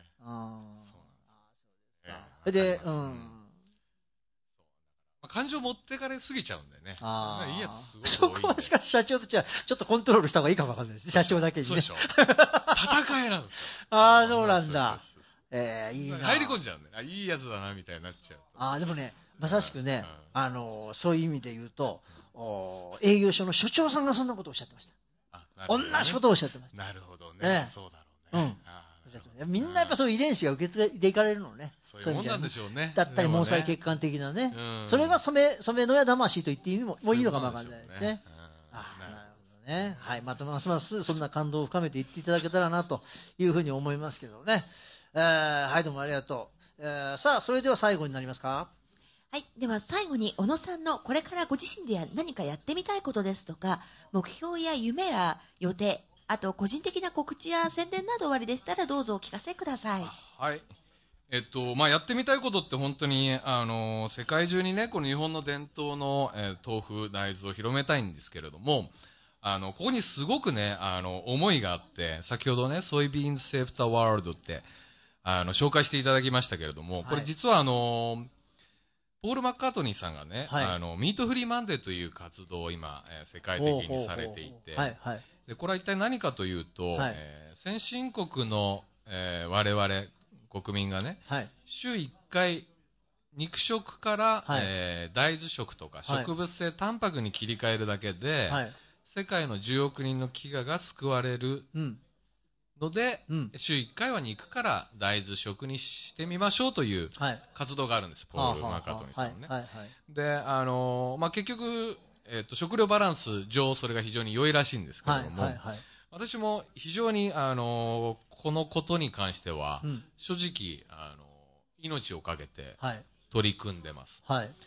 それで、 感情持ってかれすぎちゃうんだよね。いいやつすごい多い。そこはしかし社長としてはちょっとコントロールした方がいいかもわかんないです。社長だけにね。 そうでしょ。戦いなんですよ。 そうなんだ。いいな。 入り込んじゃうんだよ。いいやつだなみたいになっちゃう。 でもね、まさしくね、そういう意味で言うと、営業所の所長さんがそんなことをおっしゃってました。同じことをおっしゃってました。 なるほどね。そうだろうね。 みんなやっぱそういう遺伝子が受け継いでいかれるのね。 そういうもんなんでしょうね。 だったり、毛細血管的なね。それが染めのや魂と言っていいのもいいのかもわかんないですね。なるほどね。はい。またますますそんな感動を深めていっていただけたらなというふうに思いますけどね。はい、どうもありがとう。さあ、それでは最後になりますか。 はい。では最後に、小野さんのこれからご自身で何かやってみたいことですとか、目標や夢や予定、あと個人的な告知や宣伝などおありでしたらどうぞお聞かせください。 はい。やってみたいことって本当に、世界中にね、この日本の伝統の、豆腐、大豆を広めたいんですけれども、ここにすごくね、思いがあって、先ほどね、ソイビーンズセーフターワールドって、紹介していただきましたけれども、これ実はポール・マッカートニーさんがね、ミートフリーマンデーという活動を今、世界的にされていて、でこれは一体何かというと、先進国の、我々国民がね、週1回肉食から、大豆食とか植物性タンパクに切り替えるだけで、世界の10億人の飢餓が救われるので、週1回は肉から大豆食にしてみましょうという活動があるんです、ポール・マーカートニーさんのね。で、結局、食料バランス上それが非常に良いらしいんですけれども、私も非常に、このことに関しては、正直、命をかけて取り組んでます。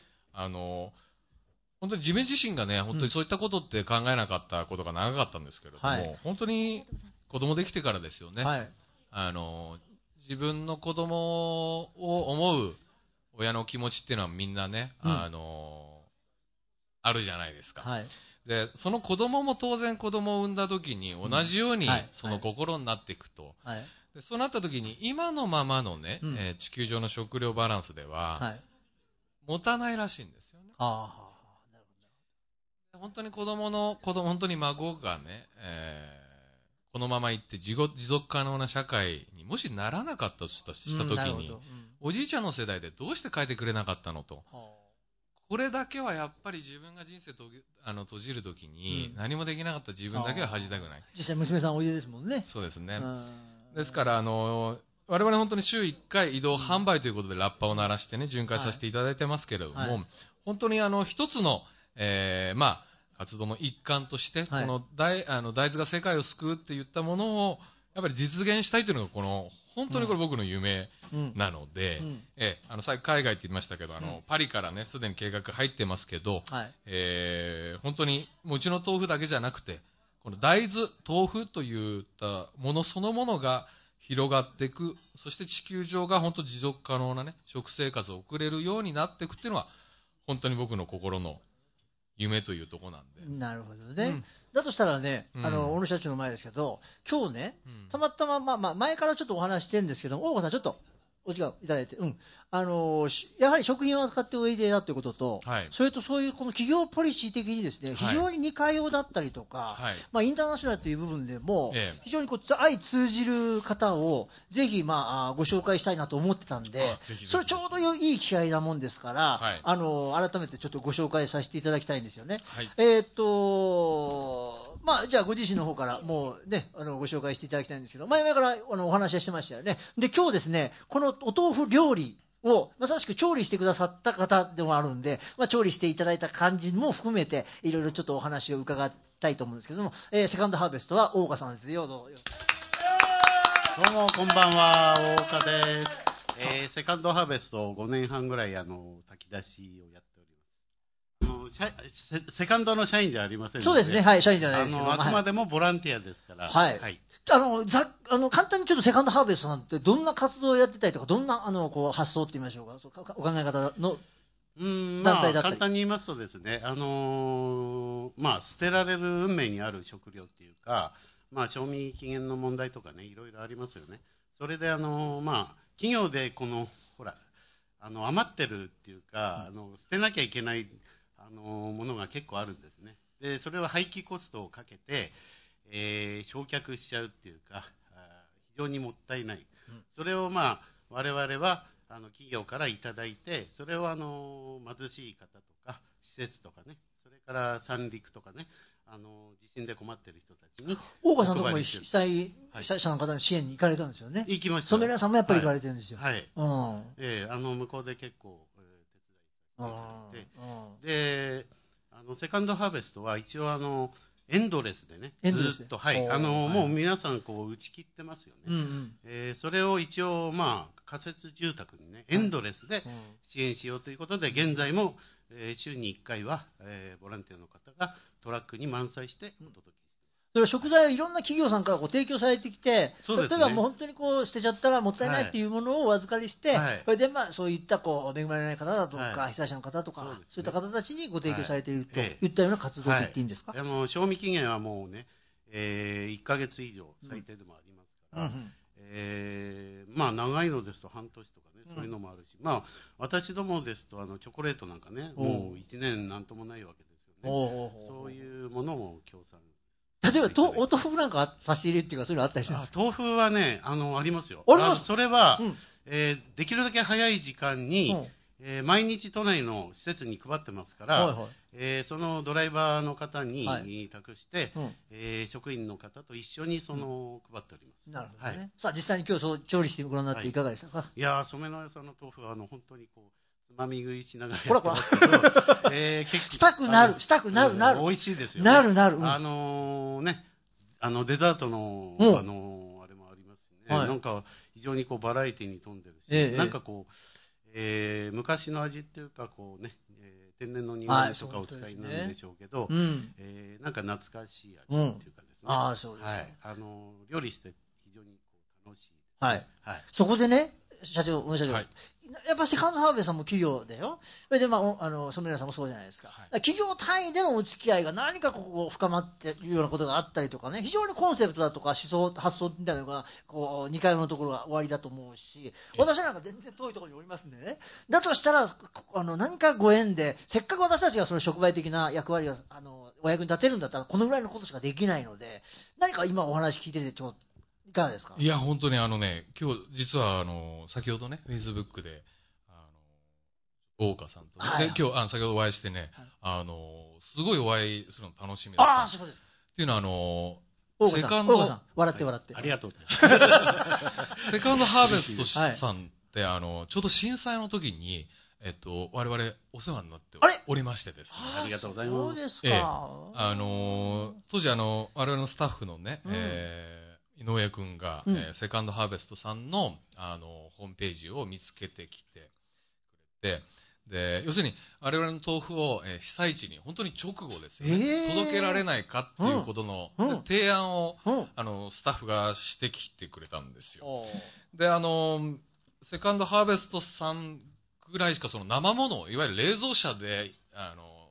本当に自分自身がね、本当にそういったことって考えなかったことが長かったんですけれども、本当に子供できてからですよね。自分の子供を思う親の気持ちっていうのはみんなね、あるじゃないですか。で、その子供も当然子供を産んだ時に同じようにその心になっていくと。でそうなった時に今のままのね、地球上の食料バランスでは、持たないらしいんですよね。本当に本当に孫がね、このままいって持続可能な社会にもしならなかったとした時に、おじいちゃんの世代でどうして変えてくれなかったのと。これだけはやっぱり自分が人生閉じるときに何もできなかった自分だけは恥じたくない。 実際娘さんおいでですもんね。 そうですね。ですから我々本当に週1回移動販売ということでラッパを鳴らしてね巡回させていただいてますけれども、本当に一つの、活動の一環としてこの大豆が世界を救うっていったものをやっぱり実現したいというのが本当にこれ僕の夢なので、最後海外って言いましたけど、パリからね、すでに計画入ってますけど、本当にもううちの豆腐だけじゃなくて、この大豆、豆腐といったものそのものが広がっていく、そして地球上が本当持続可能なね、食生活を送れるようになっていくっていうのは、本当に僕の心の夢というところなんで。 なるほどね。だとしたらね、小野社長の前ですけど、今日ね、たまたま、前からちょっとお話してるんですけど、大岡さん、ちょっとお時間いただいて、やはり食品を扱っておいでだということと、それとそういうこの企業ポリシー的にですね、非常に似通うだったりとか、インターナショナルという部分でも、非常に相通じる方をぜひご紹介したいなと思ってたんで、それちょうどいい機会なもんですから、改めてちょっとご紹介させていただきたいんですよね。じゃあご自身の方からもうね、ご紹介していただきたいんですけど、前々からお話はしてましたよね。で、今日ですね、このお豆腐料理をまさしく調理してくださった方でもあるんで、調理していただいた感じも含めていろいろちょっとお話を伺いたいと思うんですけども、セカンドハーベストは大岡さんです。どうぞ。 どうもこんばんは、大岡です。セカンドハーベスト5年半ぐらい炊き出しをやっております。セカンドの社員じゃありませんので、 そうですね、はい、社員じゃないですけど、 あくまでもボランティアですから、 はい、簡単にちょっとセカンドハーベストなんてどんな活動をやってたりとか、どんな発想って言いましょうか、お考え方の団体だったり。 簡単に言いますとですね、捨てられる運命にある食料っていうか、賞味期限の問題とかね、いろいろありますよね。それで企業で余ってるっていうか、捨てなきゃいけないものが結構あるんですね。でそれは廃棄コストをかけて、焼却しちゃうっていうか、非常にもったいない、それを我々は企業からいただいて、それを貧しい方とか施設とかね、それから三陸とかね、地震で困っている人たちに。 大岡さんのところも被災者の方の支援に行かれたんですよね。 行きました。 染谷さんもやっぱり行かれてるんですよ。 はい。向こうで結構手伝いで、セカンドハーベストは一応エンドレスでね、ずっと、もう皆さん打ち切ってますよね。それを一応仮設住宅にね、エンドレスで支援しようということで、現在も週に1回はボランティアの方がトラックに満載してお届けして、 それは食材をいろんな企業さんから提供されてきて、例えばもう本当に捨てちゃったらもったいないっていうものをお預かりして、それでそういった恵まれない方だとか、被災者の方とか、そういった方たちにご提供されているといったような活動と言っていいんですか。 賞味期限はもうね、1ヶ月以上最低でもありますから、長いのですと半年とかね、そういうのもあるし、私どもですとチョコレートなんかね、もう1年なんともないわけですよね。そういうものも協賛。 例えばお豆腐なんか差し入れっていうか、そういうのあったりします。 豆腐はね、ありますよ。それは、できるだけ早い時間に、毎日都内の施設に配ってますから、そのドライバーの方に託して、職員の方と一緒に配っております。 なるほどね。さあ実際に今日調理してご覧になっていかがでしたか。 いや、染谷さんの豆腐は本当につまみ食いしながらやってますけど、 したくなる美味しいですよね。 なるデザートのあれもありますしね、なんか非常にバラエティに富んでるし、なんか昔の味っていうか天然の匂いとかお使いなんでしょうけど、なんか懐かしい味っていうかですね。 そうです。 料理して非常に楽しい。 そこでね、社長、やっぱセカンドハーベストさんも企業だよ。それで染谷さんもそうじゃないですか。企業単位でのお付き合いが何か深まっているようなことがあったりとかね、非常にコンセプトだとか思想、発想みたいなのが2回目のところが終わりだと思うし、私なんか全然遠いところにおりますんでね。だとしたら何かご縁で、せっかく私たちがその触媒的な役割がお役に立てるんだったらこのぐらいのことしかできないので、何か今お話聞いてていかがですか。 いや本当に今日実は先ほどねフェイスブックで大岡さんと、ね、今日先ほどお会いしてね、すごいお会いするの楽しみだった。 そうです。 っていうのはセカンドさん笑って、 ありがとうございます。セカンドハーベストさんってちょうど震災の時に我々お世話になっておりましてですね。 ありがとうございます。 そうですか。 当時我々のスタッフのね、井上君が、セカンドハーベストさんのホームページを見つけてきてくれて、で要するに我々の豆腐を、被災地に本当に直後ですよね、届けられないかっていうことの、提案を、スタッフがしてきてくれたんですよ。でセカンドハーベストさんぐらいしかその生ものをいわゆる冷蔵車で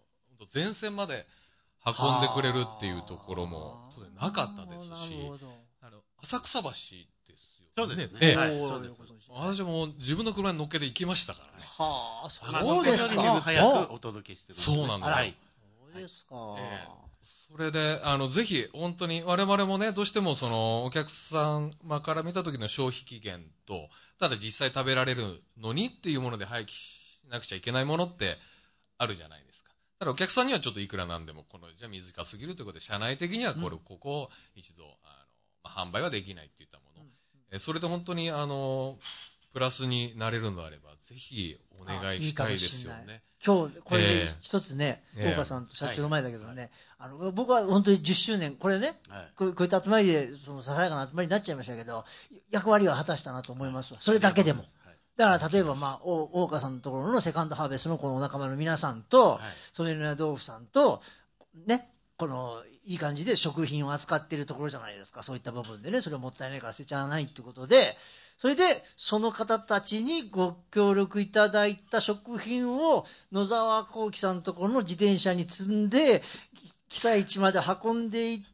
と前線まで運んでくれるっていうところもなかったですし、浅草橋ですよね。 そうですね。はい、 そうです。私も自分の車に乗っけて行きましたからね。 はあ、 そうですか。も早くお届けしてます。 そうなんです。はい。 そうですか。 それで、ぜひ、本当に、我々もね、どうしても、お客様から見た時の消費期限と、ただ実際食べられるのにっていうもので廃棄しなくちゃいけないものってあるじゃないですか。ただお客さんにはちょっといくらなんでも、じゃあ短すぎるということで、社内的にはここを一度、販売はできないっていったもの。それで本当に、プラスになれるのであれば、ぜひお願いしたいですよね。 今日、これで一つね、大川さんと社長の前だけどね、僕は本当に10周年、これね、こういった集まりで、ささやかな集まりになっちゃいましたけど、役割は果たしたなと思います。それだけでも。だから例えば、大川さんのところのセカンドハーベストのこのお仲間の皆さんと、ソメルナ豆腐さんと、ね、いい感じで食品を扱っているところじゃないですか。そういった部分でね、それをもったいないから捨てちゃわないってことで、それで、その方たちにご協力いただいた食品を野沢幸喜さんのところの自転車に積んで、被災地まで運んでいって、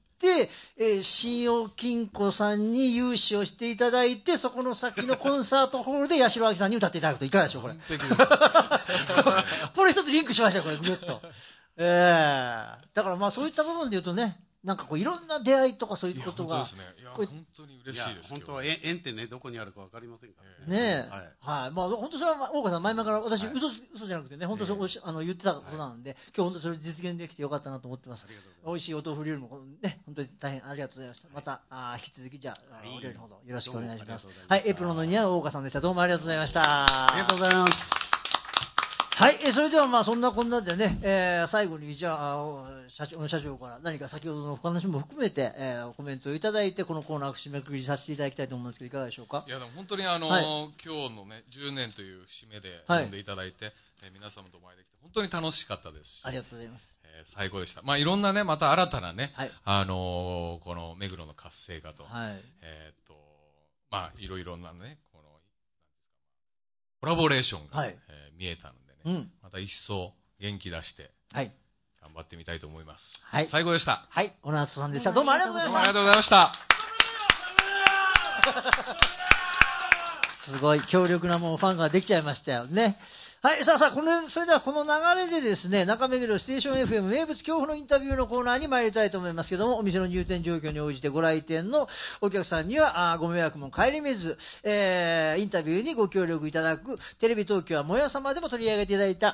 信用金庫さんに融資をしていただいて、そこの先のコンサートホールで八代亜紀さんに歌っていただくといかがでしょう、これ。これ一つリンクしましたよ、これ、ぐるっと。だからそういった部分で言うとね、なんかいろんな出会いとかそういうことが。 本当ですね。いや、本当に嬉しいです。 本当は縁ってね、どこにあるか分かりませんからね。ねえ。はい。本当それは、大川さん、前々から私、嘘じゃなくてね、本当それ言ってたことなんで、今日本当それ実現できてよかったなと思ってます。美味しいお豆腐料理もね、本当に大変ありがとうございました。また、引き続き、じゃあ、お料理のほどよろしくお願いします。はい、エプロンの似合う大川さんでした。どうもありがとうございました。 ありがとうございます。 はい、それではそんなこんなでね、最後にじゃあ社長から何か先ほどのお話も含めて、コメントをいただいてこのコーナーを締めくくりさせていただきたいと思うんですけどいかがでしょうか。 いやでも本当に今日のね10年という節目で呼んでいただいて、皆様とお会いできて本当に楽しかったですし、 ありがとうございます。 最高でした。いろんなねまた新たなね、この目黒の活性化と、いろいろなねコラボレーションが、見えたので。また一層元気出して頑張ってみたいと思います。はい、最後でした。 はい、小夏さんでした。どうもありがとうございました。 ありがとうございました。 すごい強力なファンができちゃいましたよね。はい、さあ、それではこの流れでですね、中目黒ステーション FM 名物恐怖のインタビューのコーナーに参りたいと思いますけども、お店の入店状況に応じてご来店のお客さんにはご迷惑も顧みず、インタビューにご協力いただく、テレビ東京はもやさまでも取り上げていただいた、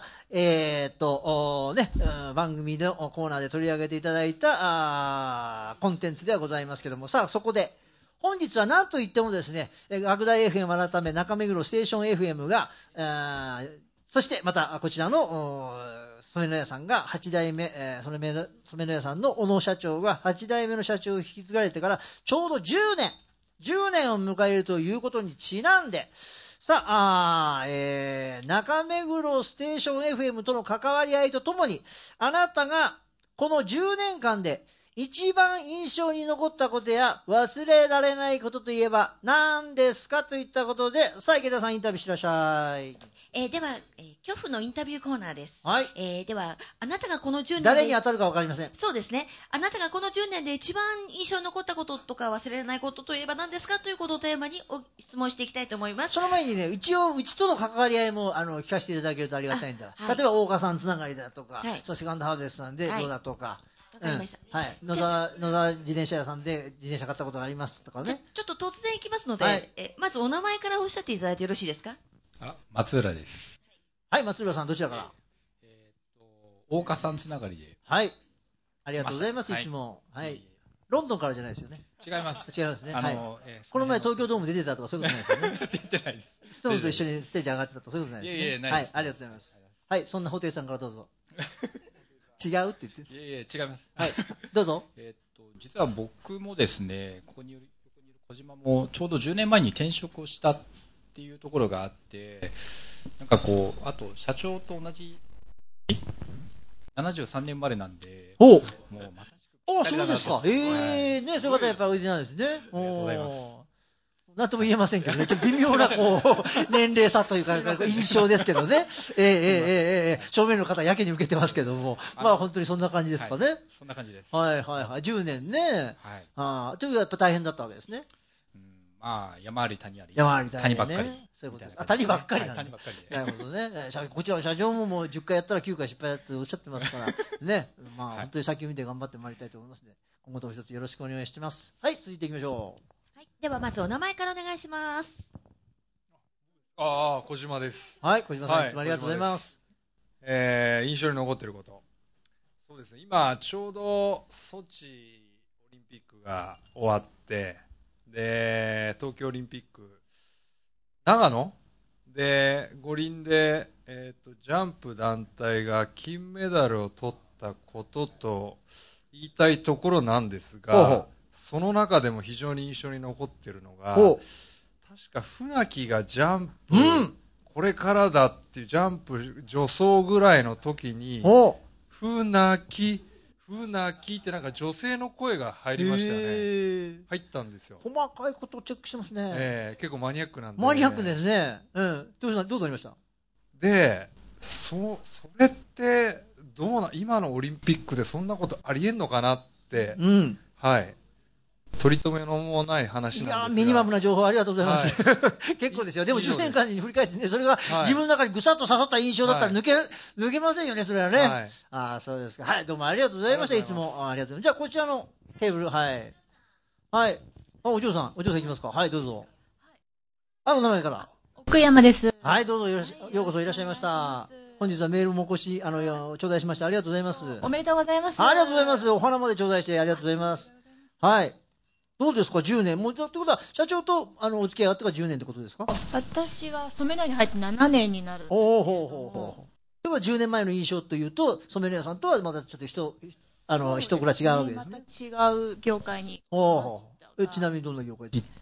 番組のコーナーで取り上げていただいたコンテンツではございますけども、さあ、そこで、本日は何と言ってもですね、学大 FM 改め中目黒ステーション FM が、そしてまたこちらの染野屋さんが8代目、染野屋さんの小野社長が8代目の社長を引き継がれてからちょうど10年を迎えるということにちなんで、さあ、中目黒ステーション FM との関わり合いとともに、あなたがこの10年間で一番印象に残ったことや忘れられないことといえば何ですかといったことで、さあ池田さんインタビューしてらっしゃい。 では、恐怖のインタビューコーナーです。 はい。 では、あなたがこの10年で誰に当たるか分かりません。 そうですね。あなたがこの10年で一番印象に残ったこととか忘れられないことといえば何ですかということをテーマに質問していきたいと思います。 その前にね、一応うちとの関わり合いも聞かせていただけるとありがたいんだ。例えば大岡さんつながりだとか、そのセカンドハーベストなんでどうだとか。 わかりました。 はい。野沢自転車屋さんで自転車買ったことがありますとかね。 ちょっと突然いきますので、まずお名前からおっしゃっていただいてよろしいですか。 松浦です。 はい、松浦さんどちらから。 大岡さんつながりで。 はい。ありがとうございます。いつも。はい。ロンドンからじゃないですよね。 違います。 違いますね。はい。この前東京ドーム出てたとかそういうことないですよね。 出てないです。 ストーンと一緒にステージ上がってたとかそういうことないですね。 ない。 はい、ありがとうございます。はい、そんな布袋さんからどうぞ。違うって言って違います。 はい、どうぞ。 実は僕もですね、ここにいる小島もちょうど10年前に転職をしたっていうところがあって、なんかあと社長と同じ73年生まれなんで、もうまさしく。 そうですか。ね、そういう方やっぱりおいでなんですね。 ありがとうございます。 なんとも言えませんけどね、ちょっと微妙なこう年齢差というか印象ですけどね、正面の方やけに受けてますけども、まあ本当にそんな感じですかね。はい、 そんな感じです。 はいはいはい、10年ね。はい。というかやっぱ大変だったわけですね。 まあ山あり谷あり。 山あり谷あり、ね。 谷ばっかり。 そういうことです。谷ばっかりなんで。 谷ばっかりで。 なるほどね。こちらの社長ももう10回やったら9回失敗だっておっしゃってますから、ね。まあ本当に先を見て頑張ってまいりたいと思いますので、今後とも一つよろしくお願いしてます。はい、続いていきましょう。 はい、ではまずお名前からお願いします。 小島です。 はい、小島さん、いつもありがとうございます。 印象に残っていること。そうですね、今、ちょうどソチオリンピックが終わって、で、東京オリンピック、長野で、五輪で、ジャンプ団体が金メダルを取ったことと言いたいところなんですが、その中でも非常に印象に残っているのが、確か船木がジャンプ、これからだっていうジャンプ助走ぐらいの時に、船木ってなんか女性の声が入りましたよね。入ったんですよ。 細かいことをチェックしてますね。 結構マニアックなんで。 マニアックですね。どうなりました？ で、それって、今のオリンピックでそんなことありえんのかなって、はい。取り留めのもない話なんですが。いやミニマムな情報ありがとうございます。結構ですよ。でも10年間に振り返ってね、それが自分の中にぐさっと刺さった印象だったら抜けませんよね、それはね。そうですか。はい、どうもありがとうございました。いつも。ありがとうございます。じゃあ、こちらのテーブル、はい。はい。お嬢さんいきますか。はい、どうぞ。お名前から。 奥山です。 はい、どうぞようこそいらっしゃいました。本日はメールもお越し、頂戴しましてありがとうございます。 おめでとうございます。 ありがとうございます。お花まで頂戴してありがとうございます。はい。どうですか、10年。もう、ってことは、社長と、お付き合いあってから10年ってことですか？ 私は染め屋に入って7年になる。 ほう。ということは、10年前の印象というと、染め屋さんとはまたちょっと人柄違うわけですね。 また違う業界に。 ちなみにどんな業界ですか？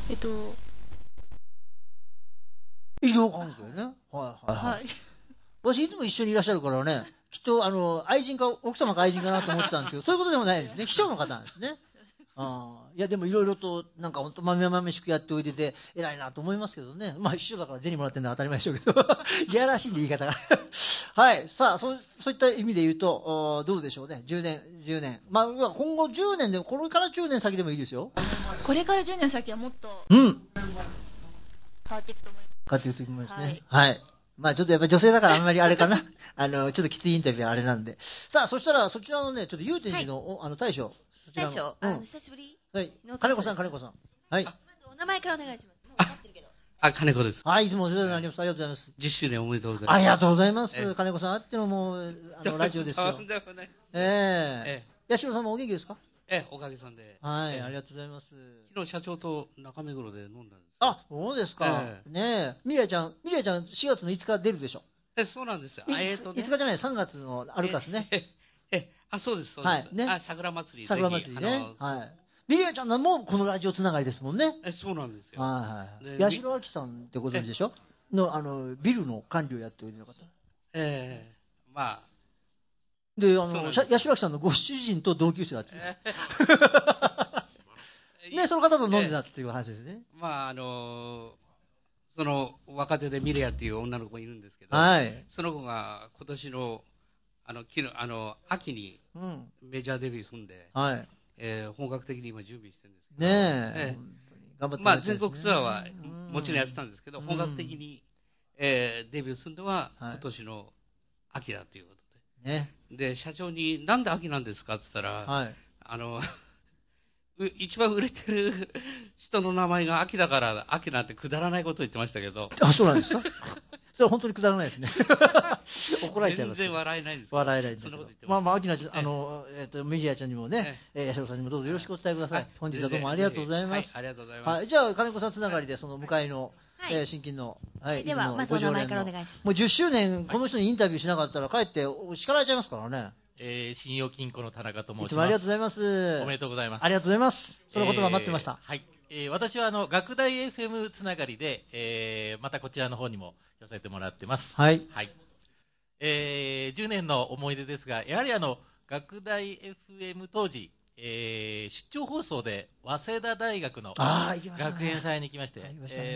医療関係ね。はい。私、いつも一緒にいらっしゃるからね、きっと、奥様か愛人かなと思ってたんですけど、そういうことでもないですね。秘書の方なんですね。いやでもいろいろとなんか本当まめまめしくやっておいてて偉いなと思いますけどね。まあ秘書だから銭もらってるのは当たり前でしょうけどいやらしいんで言い方がはい。さあそういった意味で言うとどうでしょうね。10年まあ今後10年でもこれから10年先でもいいですよ。 これから10年先はもっと変わっていくと思います。 変わっていくと思いますね。はい。まあちょっとやっぱり女性だからあんまりあれかなちょっときついインタビューはあれなんで。さあそしたらそちらのねちょっと祐天寺の、大将久しぶり。 はい。金子さん。はい。 まずお名前からお願いします。もう分かってるけど。 金子です。 はい、いつもお世話になります。ありがとうございます。 10周年おめでとうございます。 ありがとうございます。金子さんあってのもラジオですよ。八代さんもお元気ですか？ おかげさんで。 はい、ありがとうございます。 昨日社長と中目黒で飲んだんです。 そうですか。ねえ。ミリアちゃん4月の5日出るでしょ。 そうなんですよ。 5日じゃない、3月のアルカスね。 そうです、そうです。 はい。ね。 桜祭りね。はい。ミリアちゃんもこのラジオつながりですもんね。 そうなんですよ。 はい。八代亜紀さんってご存知でしょ？ビルの管理をやっておいでなかった。 まあ。 で、八代亜紀さんのご主人と同級生だって。ね、その方と飲んでたっていう話ですね。 まあ、その若手でミリアっていう女の子いるんですけど、その子が今年の秋にメジャーデビューするんで、本格的に今準備してるんですけど、頑張ってまあ全国ツアーはもちろんやってたんですけど、本格的にデビューするのは今年の秋だということで、で社長になんで秋なんですかって言ったら、一番売れてる人の名前が秋だから秋なんてくだらないことを言ってましたけど。 そうなんですか？それは本当にくだらないですね。怒られちゃいます。 全然笑えないんです。 笑えないんです。そんなこと言ってます。まあ、秋菜ちゃん、メディアちゃんにもね、八代さんにもどうぞよろしくお伝えください。本日はどうもありがとうございます。 ありがとうございます。 じゃあ、金子さんつながりで、その向かいの、新金の、 では、まずお名前からお願いします。 もう10周年、この人にインタビューしなかったら、かえって叱られちゃいますからね。 信用金庫の田中と申します。 いつもありがとうございます。 おめでとうございます。 ありがとうございます。その言葉待ってました。 はい。私は学大 FM つながりで、またこちらの方にも寄せてもらってます。 はい。 はい。10年の思い出ですが、やはり学大 FM 当時、 出張放送で早稲田大学の学園祭に行きまして、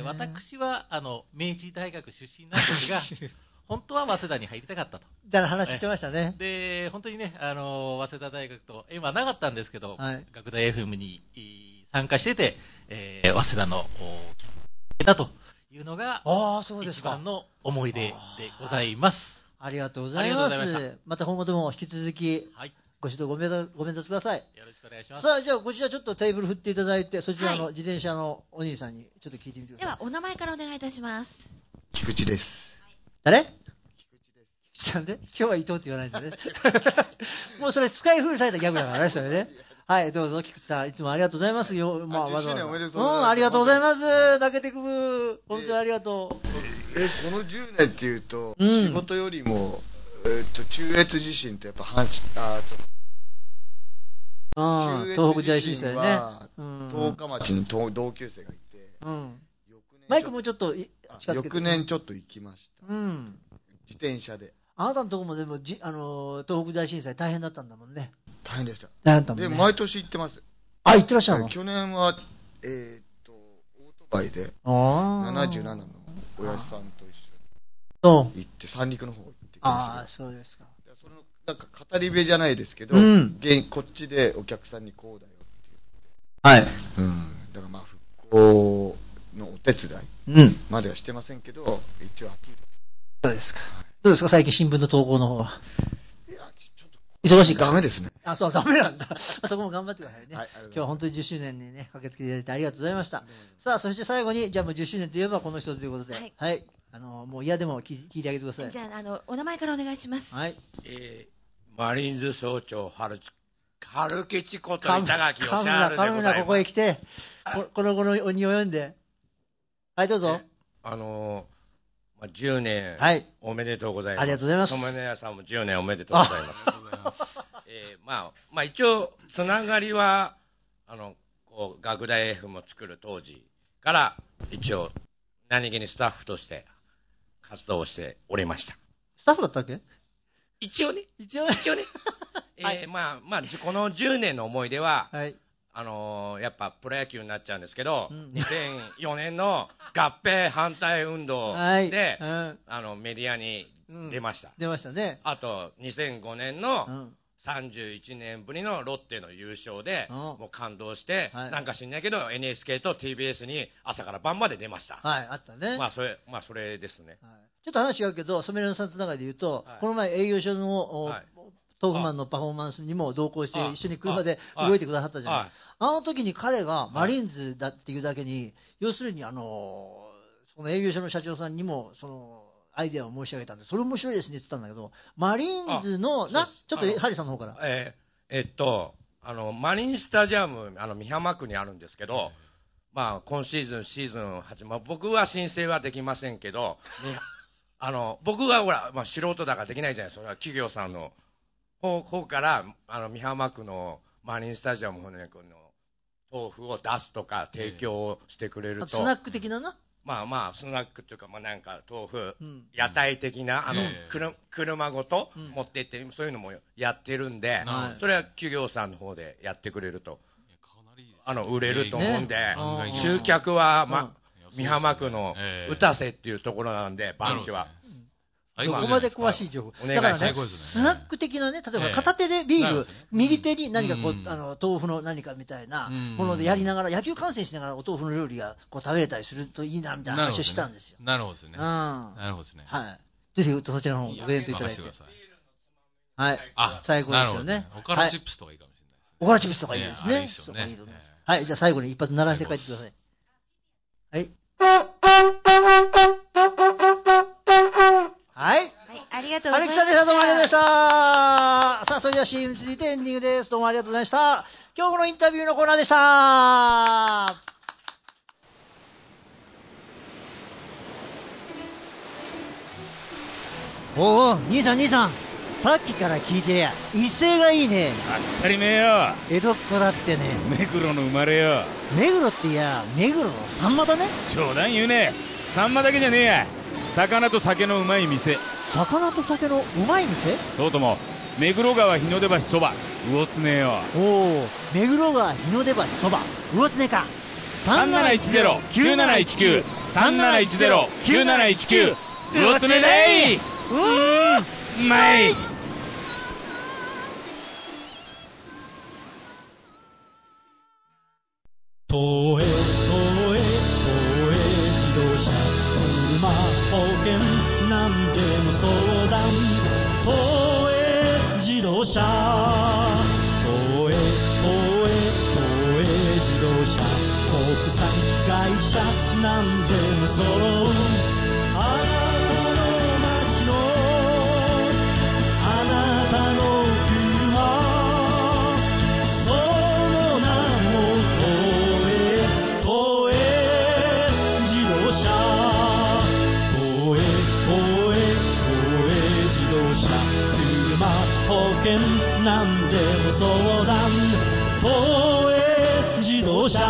私は明治大学出身なんですが本当は早稲田に入りたかったと。 だから話してましたね。 で、本当にね、早稲田大学と縁はなかったんですけど、学大 FM に参加してて、早稲田のだというのが一番の思い出でございます。 ありがとうございます。また今後とも引き続き、ご指導ご鞭撻ください。 よろしくお願いします。 さあ、じゃあこちらちょっとテーブル振っていただいて、そちらの自転車のお兄さんにちょっと聞いてみてください。 では、お名前からお願いいたします。 菊池です。 誰？菊池で。今日は伊藤って言わないんだね。もうそれ使い古されたギャグだからね、それね。はい、どうぞ、菊池さん、いつもありがとうございますよ。まあ、わざわざ。 おめでとうございます。 ありがとうございます。泣けてくる。本当にありがとう。 この10年っていうと、仕事よりも、中越地震ってやっぱ東北大震災ね。 十日町に同級生がいて、 マイクもうちょっと近づけて。 翌年ちょっと行きました。自転車で。 あなたのとこもでも東北大震災大変だったんだもんね。 大変でした。 大変だったもんね。 で、毎年行ってます。 あ、行ってらっしゃるの？ 去年は、オートバイで、77の親父さんと一緒に行って、三陸の方行ってきました。 ああ、そうですか。 そのなんか語り部じゃないですけど、こっちでお客さんにこうだよって言って。だからまあ復興のお手伝いまではしてませんけど、一応アピール。 そうですか。どうですか、最近新聞の投稿の方は。いや、ちょっと忙しいか。 ダメですね。 あ、そう、ダメなんだ。そこも頑張ってくださいね。今日は本当に10周年にね、駆けつけていただいてありがとうございました。さあ、そして最後に、じゃあもう10周年といえばこの人ということで、はい。もう嫌でも聞いてあげてください。 じゃあ、お名前からお願いします。 はい。 マリーンズ総長、春吉こと板垣義治でございます。 カメラここへ来て、この後の鬼を読んで。はい、どうぞ。 10年、おめでとうございます。 ありがとうございます。 友根屋さんも10年おめでとうございます。ありがとうございます。まあ、一応、つながりは、学大 F も作る当時から、一応、何気にスタッフとして活動をしておりました。 スタッフだったっけ？ 一応ね。まあ、この10年の思い出は、やっぱプロ野球になっちゃうんですけど、2004年の合併反対運動で、メディアに出ました。 出ましたね。 あと、2005年の31年ぶりのロッテの優勝で、もう感動して、なんか知んないけど、NHK と TBS に朝から晩まで出ました。 はい、あったね。 まあ、それですね。 ちょっと話違うけど、染谷さんと中で言うと、この前営業所の、豆腐マンのパフォーマンスにも同行して一緒に車で動いてくださったじゃない。あの時に彼がマリーンズだっていうだけに、要するにその営業所の社長さんにもそのアイデアを申し上げたんで、それ面白いですねって言ったんだけど、マリーンズのちょっとハリさんの方から。 マリンスタジアム美浜区にあるんですけど、まあ今シーズン始まる、僕は申請はできませんけど、僕はほら、素人だからできないじゃないですか。それは企業さんの方から美浜区のマリンスタジアムの豆腐を出すとか提供をしてくれると、 スナック的なな、 まあスナックというか、なんか豆腐、屋台的な車ごと持ってってそういうのもやってるんで、それは企業さんの方でやってくれると売れると思うんで、集客は美浜区の歌瀬っていうところなんで、番地は。 どこまで詳しい情報。だからね、スナック的なね、例えば片手でビール、右手に何かこう、豆腐の何かみたいなものでやりながら、野球観戦しながらお豆腐の料理がこう食べれたりするといいな、みたいな話をしたんですよ。 なるほどですね。なるほどですね。 はい。ぜひ、そちらの方、ご検討いただいて。はい。最高ですよね。 おからチップスとかいいかもしれないですね。 おからチップスとかいいですね。そうか、いいと思います。はい。じゃあ最後に一発鳴らして帰ってください。はい。はい。 ありがとうございました。 アレクサでした。どうもありがとうございました。さあ、それでは CM に続いてエンディングです。どうもありがとうございました。今日のインタビューのコーナーでした。おお、兄さん、さっきから聞いてりゃ、威勢がいいね。 当たり前よ。 江戸っ子だってね。 目黒の生まれよ。 目黒っていや、目黒のサンマだね。 冗談言うね。サンマだけじゃねえや。魚と酒のうまい店。 魚と酒のうまい店？ そうとも目黒川日の出橋そば魚つねよ。 おお、目黒川日の出橋そば魚つねか。 3710-9719 3710-9719魚つねだい。うまい。 東映自動車車保険なんでも相談。東映自動車東映自動車国産会社なんでも揃う。あなたの街のあなたの車、その名も東映自動車東映自動車車保険なんでも相談。東映自動車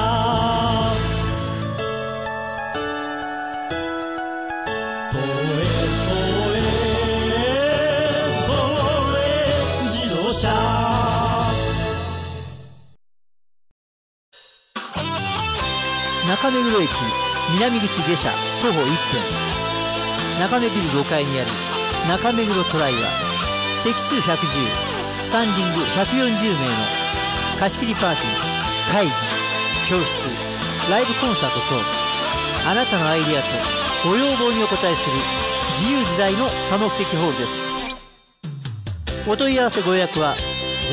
中目黒駅南口下車徒歩1分、中目ビル5階にある中目黒トライは席数110、スタンディング140名の貸し切りパーティー、会議、教室、ライブコンサート等、あなたのアイデアとご要望にお応えする自由自在の多目的ホールです。お問い合わせご予約は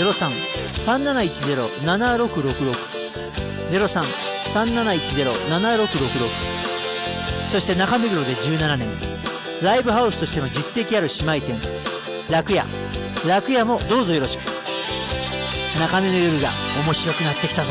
03-3710-7666 03-3710-7666。そして中目黒で17年、ライブハウスとしての実績ある姉妹店楽屋もどうぞよろしく。中目の夜が面白くなってきたぜ。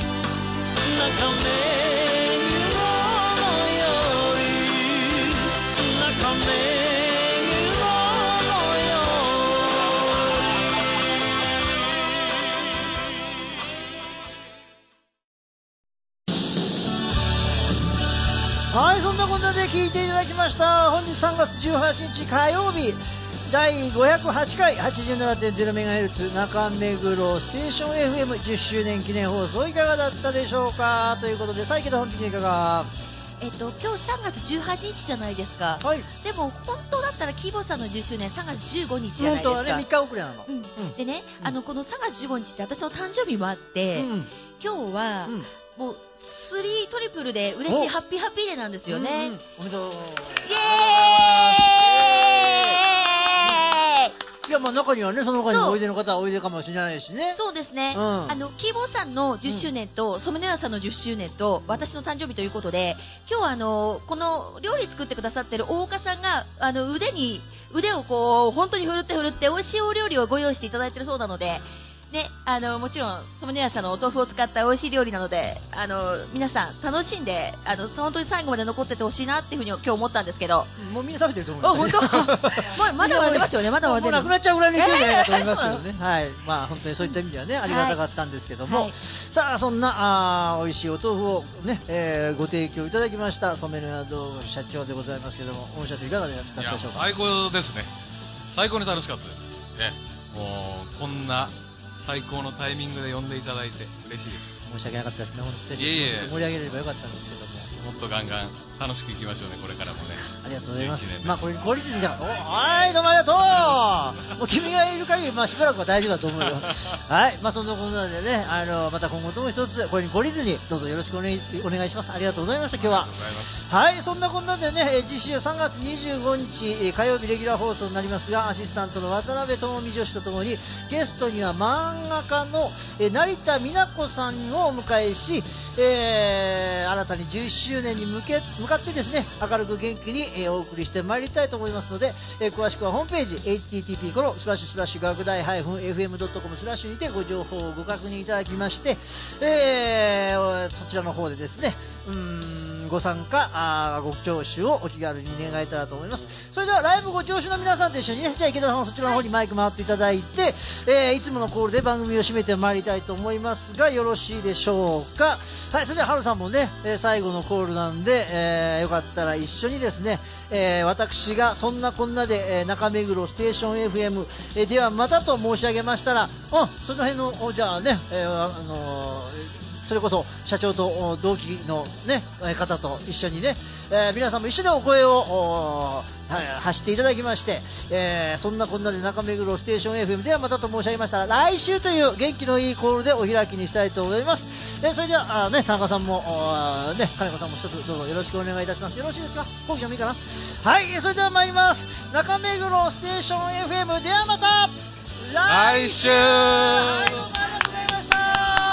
はい、そんなこんなで聞いていただきました。本日3月18日火曜日、第508回 87.0MHz 中目黒ステーション FM10 周年記念放送いかがだったでしょうか。ということで、最近の本日いかが。 今日3月18日じゃないですか、はい、でも本当だったらキーボーさんの10周年3月15日じゃないですか。 本当はね、3日遅れなの、 でね、この3月15日って私の誕生日もあって、今日は、もう3トリプルで嬉しいハッピーデーなんですよね、 おめでとう。イエーイ。いや、まあ中にはね、その他においでの方はおいでかもしれないしね。 そうですね、キーボーさんの10周年と、染野屋さんの10周年と私の誕生日ということで、今日はこの料理作ってくださってる大岡さんが腕をこう本当に振るって美味しいお料理をご用意していただいてるそうなのでね、もちろん染野屋さんのお豆腐を使った美味しい料理なので、皆さん楽しんで本当に最後まで残っててほしいなっていうふうに今日思ったんですけど、 もうみんな食べてると思う、ね、 本当まだまだ出ますよね。まだまだ出る、 もうなくなっちゃうぐらいの勢いじゃないかと思いますけどね、はい、まあ本当にそういった意味ではね、ありがたかったんですけども、さあそんな美味しいお豆腐をね、ご提供いただきました染野屋堂社長でございますけども、御社長いかがだったでしょうか。 最高ですね。最高に楽しかったですね。もうこんな最高のタイミングで呼んでいただいて嬉しいです。 申し訳なかったですね、本当に。盛り上げればよかったんですけども、 もっとガンガン楽しくいきましょうね、これからもね。 ありがとうございます。まあこれ懲りずにだから、はい、どうもありがとう。もう君がいる限り、まあしばらくは大丈夫だと思うよ。はい、まあそんなことなんでね、また今後とも一つこれに懲りずにどうぞよろしくお願いします。ありがとうございました。今日は。はい、そんなこんなでね、次週3月25日火曜日レギュラー放送になりますが、アシスタントの渡辺智美女子とともにゲストには漫画家の成田美奈子さんをお迎えし、新たに11周年に向かってですね、明るく元気にお送りしてまいりたいと思いますので、詳しくはホームページ http:// 学大 -fm.com/ にてご情報をご確認いただきまして、そちらの方でですね、ご参加ご聴取をお気軽に願えたらと思います。それではライブご聴取の皆さんと一緒にね、じゃあ池田さんはそちらの方にマイク回っていただいて、いつものコールで番組を締めてまいりたいと思いますが、よろしいでしょうか。 はい、それではハルさんもね、最後のコールなんで、よかったら一緒にですね、私がそんなこんなで、中目黒ステーション FM、ではまたと申し上げましたら、その辺の、じゃあね、それこそ社長と同期の、ね、方と一緒にね、皆さんも一緒にお声を発していただきまして、そんなこんなで中目黒ステーション FM ではまたと申し上げましたら、来週という元気のいいコールでお開きにしたいと思います。それではね、田中さんもね、金子さんも一つどうぞよろしくお願いいたします。よろしいですか？講義でもいいかな？はい、それでは参ります。中目黒ステーション FM ではまた来週。 はい、どうもありがとうございました。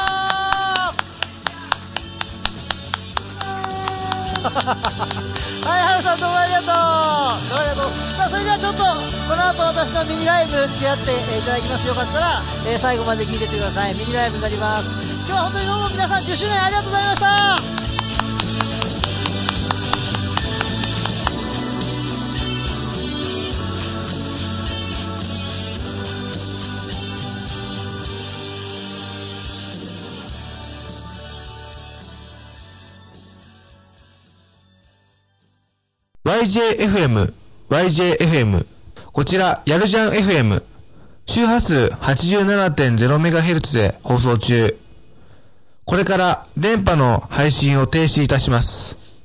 はい、ハルさんどうもありがとう。さあ、それではちょっとこの後私のミニライブ付き合っていただきます。よかったら、最後まで聞いてってください。ミニライブになります。今日は本当にどうも皆さん10周年ありがとうございました。 YJFM。こちら、やるじゃん FM。周波数 87.0MHz で放送中。これから電波の配信を停止いたします。